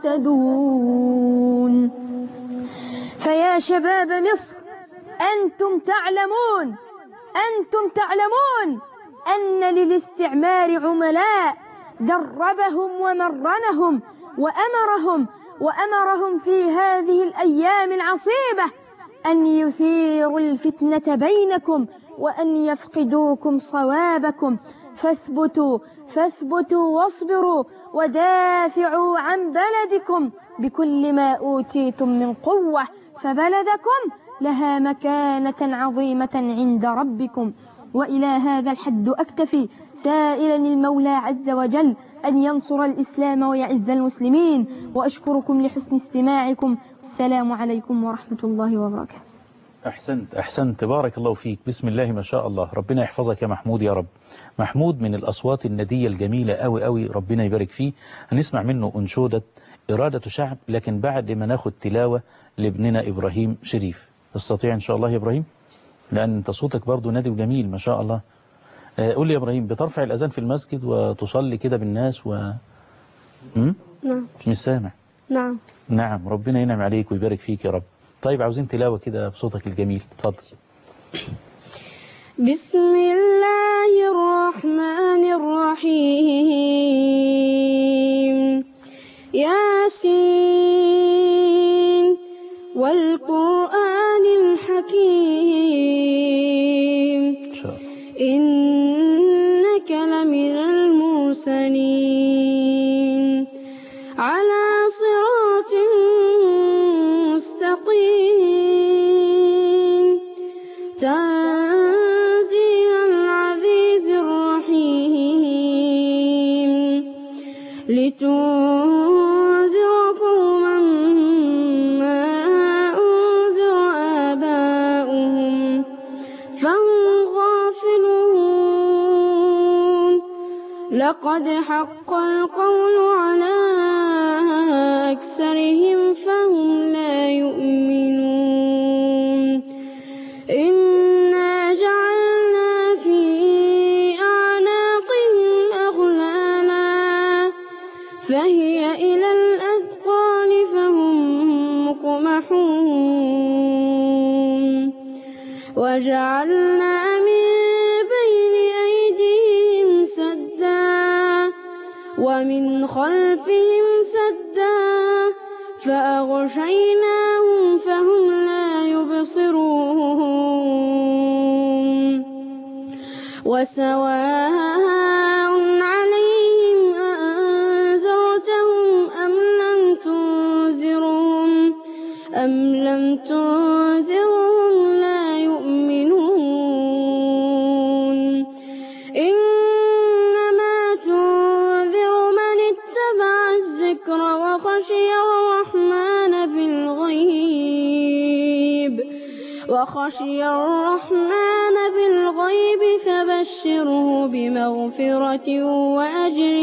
تهتدون. فيا شباب مصر، أنتم تعلمون أنتم تعلمون أن للاستعمار عملاء دربهم ومرنهم وأمرهم وأمرهم في هذه الأيام العصيبة أن يثيروا الفتنة بينكم وأن يفقدوكم صوابكم. فاثبتوا فاثبتوا واصبروا ودافعوا عن بلدكم بكل ما أوتيتم من قوة، فبلدكم لها مكانة عظيمة عند ربكم. وإلى هذا الحد أكتفي، سائلا المولى عز وجل أن ينصر الإسلام ويعز المسلمين، وأشكركم لحسن استماعكم. السلام عليكم ورحمة الله وبركاته. أحسنت أحسنت بارك الله فيك. بسم الله ما شاء الله. ربنا يحفظك يا محمود يا رب. محمود من الأصوات الندية الجميلة أوي أوي، ربنا يبارك فيه. هنسمع منه أنشودة إرادة شعب، لكن بعد ما ناخد تلاوة لابننا إبراهيم شريف. تستطيع إن شاء الله يا إبراهيم؟ لأن أنت صوتك برضو نادي وجميل ما شاء الله. قول لي يا إبراهيم، بترفع الأذان في المسجد وتصلي كده بالناس و... م? نعم. مش سامع. نعم. نعم، ربنا ينعم عليك ويبارك فيك يا رب. طيب عاوزين تلاوة كده بصوتك الجميل، اتفضل. بسم الله الرحمن الرحيم. ياسين والقرآن الحكيم إنك لمن المرسلين على صراط مستقيم تنزيل العزيز الرحيم لتنذر قوما ما أنذر آباؤهم فهم غافلون لقد حق القول على أكثرهم فهم لا يؤمنون إنا جعلنا في أعناقهم أغلالا فهي إلى الأذقان فهم مقمحون وجعلنا من بين أيديهم سدا ومن خلفهم سدا فأغشيناهم فهم لا يبصرون وسواء عليهم أأنذرتهم أم لم تنذرهم أم لم تنذرهم لا يؤمنون إنما تنذر من اتبع الذكر وخشي الرحمن بالغيب وخشي الرحمن بالغيب فبشره بمغفرة وأجر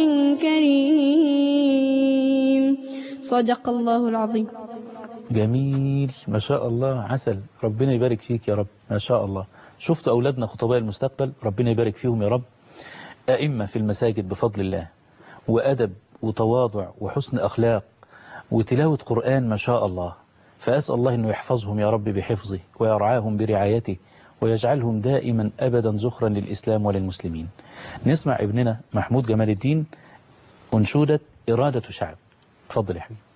كريم. صدق الله العظيم. جميل ما شاء الله، عسل. ربنا يبارك فيك يا رب ما شاء الله. شفت أولادنا خطباء المستقبل، ربنا يبارك فيهم يا رب. أئمة في المساجد بفضل الله، وأدب وتواضع وحسن أخلاق وتلاوة قرآن ما شاء الله. فأسأل الله أنه يحفظهم يا رب بحفظه ويرعاهم برعايته ويجعلهم دائما أبدا زخرا للإسلام وللمسلمين. نسمع ابننا محمود جمال الدين أنشودة إرادة شعب. تفضل يا حبيبي.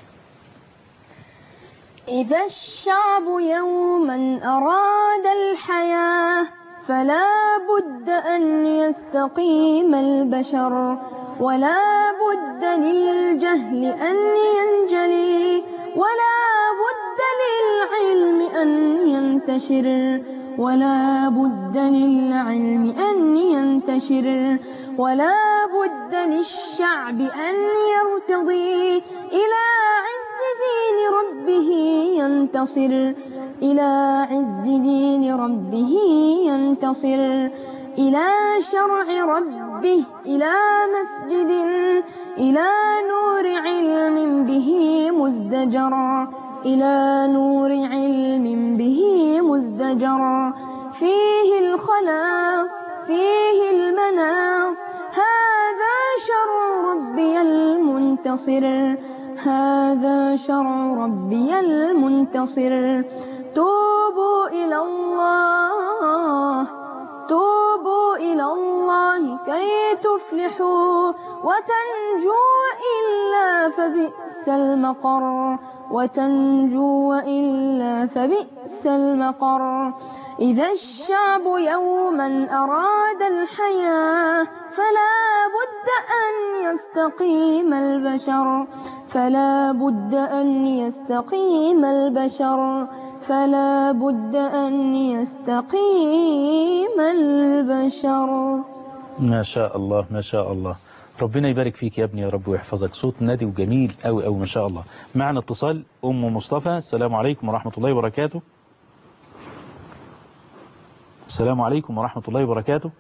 إذا الشعب يوما أراد الحياة فلا بد أن يستقيم البشر ولا بد للجهل أن ينجلي ولا بد للعلم أن ينتشر ولا بد للعلم أن ينتشر ولا بد للشعب أن يرتضي إلى عز دين ربه ينتصر إلى عز دين ربه ينتصر إلى شرع ربه إلى مسجد إلى نور علم به مزدجرا إلى نور علم به مزدجرا فيه الخلاص فيه المناص هذا شرع ربي المنتصر هذا شرع ربي المنتصر توبوا إلى الله توبوا إلى الله كي تفلحوا وتنجوا إلا فبئس المقر وتنجوا إلا فبئس المقر إذا الشعب يوما أراد الحياة فلا بد أن يستقيم البشر فلا بد أن يستقيم البشر فلا بد أن يستقيم البشر. ما شاء الله ما شاء الله، ربنا يبارك فيك يا ابني يا رب ويحفظك، صوت نادي وجميل أوي أوي ما شاء الله. معنا اتصال أم مصطفى. السلام عليكم ورحمة الله وبركاته. السلام عليكم ورحمة الله وبركاته.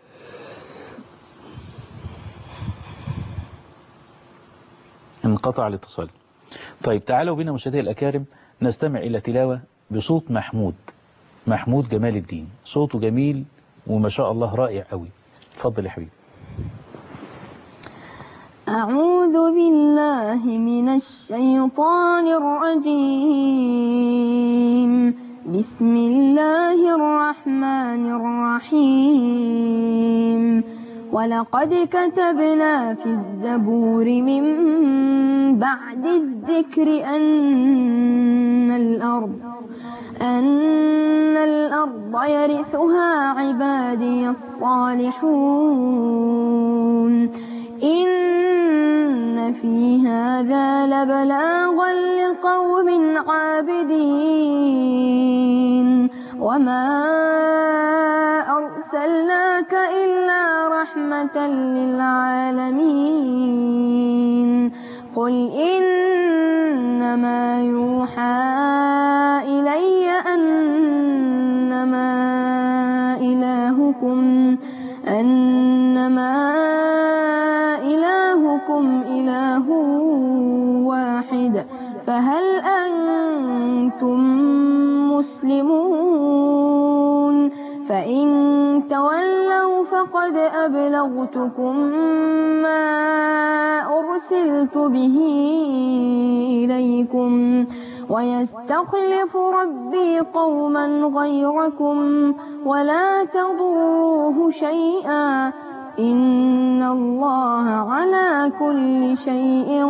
انقطع الاتصال. طيب تعالوا بنا مشاهدي الأكارم نستمع إلى تلاوة بصوت محمود محمود جمال الدين، صوته جميل وما شاء الله رائع قوي. اتفضل يا حبيبي. أعوذ بالله من الشيطان الرجيم بسم الله الرحمن الرحيم ولقد كتبنا في الزبور من بعد الذكر أن الأرض أن الأرض يرثها عبادي الصالحون إن في هذا لبلاغا لقوم عابدين وما أرسلناك إلا رحمة للعالمين قل إنما يوحى إلي أنما إلهكم أنما إلهكم إله واحد فهل أنتم مسلمون فإن تولوا فقد أبلغتكم ما أرسلت به إليكم ويستخلف ربي قوما غيركم ولا تضروه شيئا إن الله على كل شيء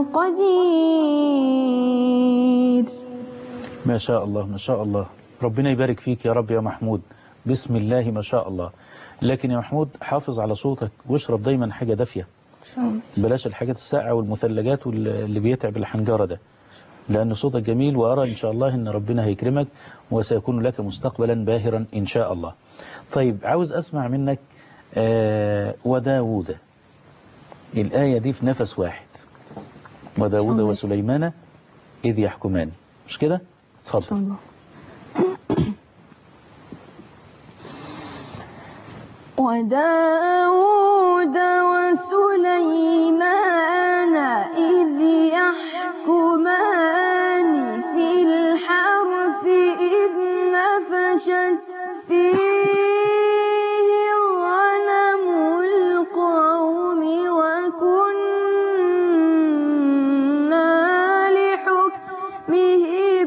قدير. ما شاء الله ما شاء الله، ربنا يبارك فيك يا رب يا محمود. بسم الله ما شاء الله. لكن يا محمود حافظ على صوتك واشرب دايما حاجة دافية، بلاش الحاجات الساقعة والمثلجات واللي بيتعب الحنجرة ده، لأن صوتك جميل وأرى إن شاء الله إن ربنا هيكرمك وسيكون لك مستقبلا باهرا إن شاء الله. طيب عاوز أسمع منك آه وداود، الآية دي في نفس واحد، وداود وسليمان إذ يحكمان، مش كده؟ اتفضل. وداود وسليمان إذ يحكمان في الحرث إذ نفشت فيه غنم القوم وكنا لحكمهم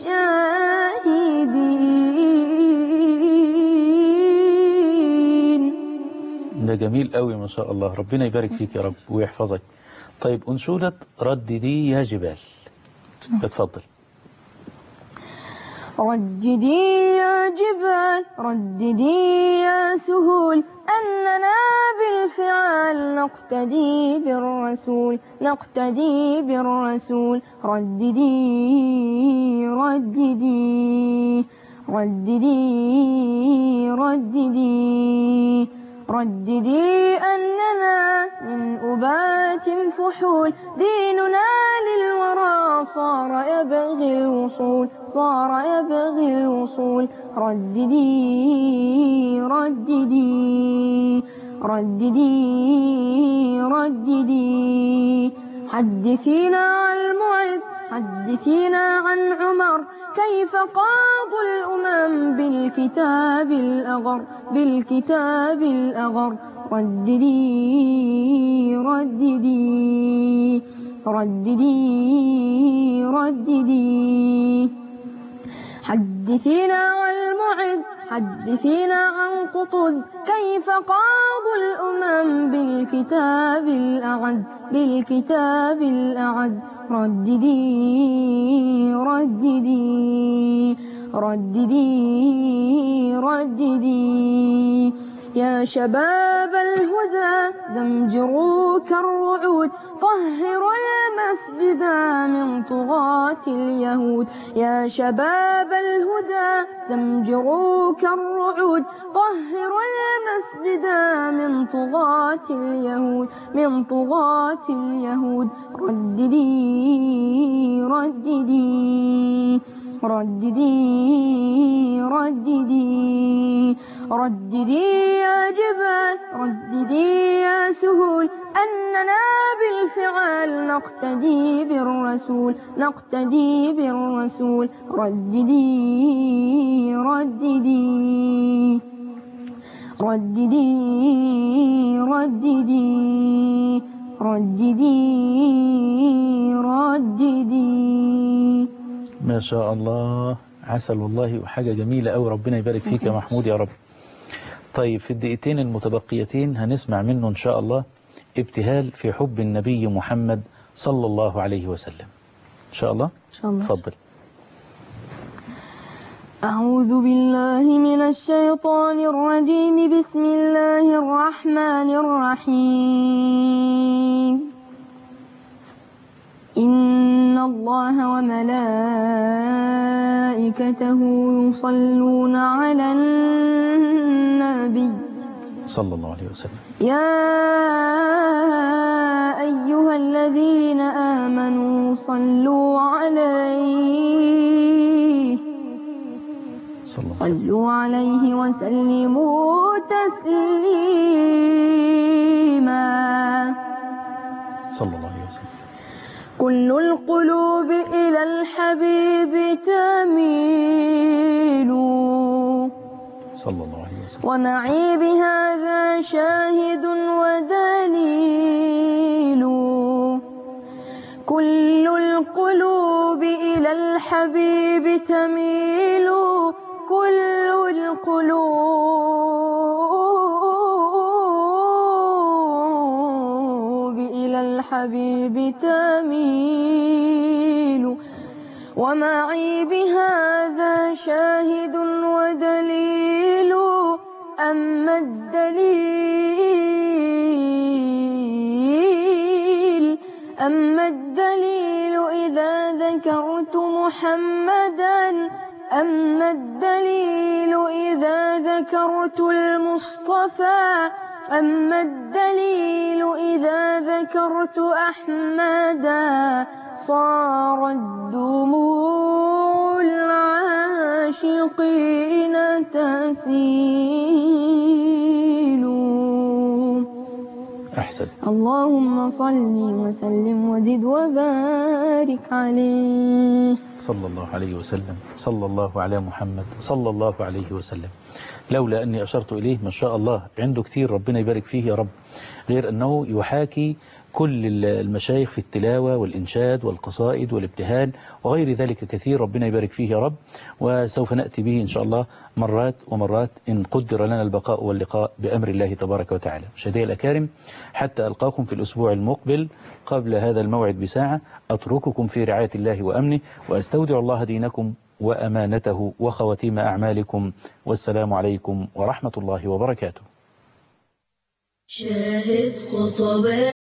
شاهدين. ده جميل قوي ما شاء الله، ربنا يبارك فيك يا رب ويحفظك. طيب أنشودة رددي يا جبال، اتفضل. رددي يا جبال رددي يا سهول أننا بالفعل نقتدي بالرسول نقتدي بالرسول رددي رددي رددي رددي رددي أننا من أبات فحول ديننا للورى صار يبغي الوصول صار يبغي الوصول رددي رددي رددي رددي حدثينا عن المعز حدثينا عن عمر كيف قاضوا الأمم بالكتاب الأغر بالكتاب الأغر رددي رددي رددي رددي حدثينا عن المعز حدثينا عن قطز كيف قاضوا الأمم بالكتاب الأعز بالكتاب الأعز رددي رددي رددي رددي يا شباب الهدى زمجروا كالرعود طهروا المسجد من طغاة اليهود يا شباب الهدى زمجروا كالرعود طهروا المسجد من طغاة اليهود من طغاة اليهود رددي رددي رددي رددي رددي يا جبال رددي يا سهول أننا بالفعل نقتدي بالرسول نقتدي بالرسول رددي رددي رددي رددي رددي رددي ما شاء الله عسل والله وحاجة جميلة أوي ربنا يبارك فيك يا محمود يا رب. طيب في الدقيقتين المتبقيتين هنسمع منه إن شاء الله ابتهال في حب النبي محمد صلى الله عليه وسلم إن شاء الله. إن شاء الله. تفضل. أعوذ بالله من الشيطان الرجيم بسم الله الرحمن الرحيم إن الله وملائكته يصلون على النبي صلى الله عليه وسلم يا أيها الذين آمنوا صلوا عليه صلوا عليه وسلموا تسليما صلى الله عليه وسلم. كل القلوب إلى الحبيب تميل صلى الله عليه وسلم ومعي بهذا شاهد ودليل كل القلوب إلى الحبيب تميل كل القلوب إلى الحبيب تميل ومعي بهذا شاهد ودليل أما الدليل أما الدليل إذا ذكرت محمدا أما الدليل إذا ذكرت المصطفى أما الدليل إذا ذكرت أحمدا صارت دموع العاشقين تسيل. أحسن. اللهم صل وسلم وزد وبارك عليه صلى الله عليه وسلم. صلى الله على محمد صلى الله عليه وسلم. لولا أني أشرت إليه ما شاء الله عنده كتير ربنا يبارك فيه يا رب، غير أنه يحاكي كل المشايخ في التلاوة والإنشاد والقصائد والابتهال وغير ذلك كثير ربنا يبارك فيه يا رب. وسوف نأتي به إن شاء الله مرات ومرات إن قدر لنا البقاء واللقاء بأمر الله تبارك وتعالى. مشاهدي الأكارم حتى ألقاكم في الأسبوع المقبل قبل هذا الموعد بساعة أترككم في رعاية الله وأمنه وأستودع الله دينكم وأمانته وخواتيم أعمالكم، والسلام عليكم ورحمة الله وبركاته. شاهد خطبات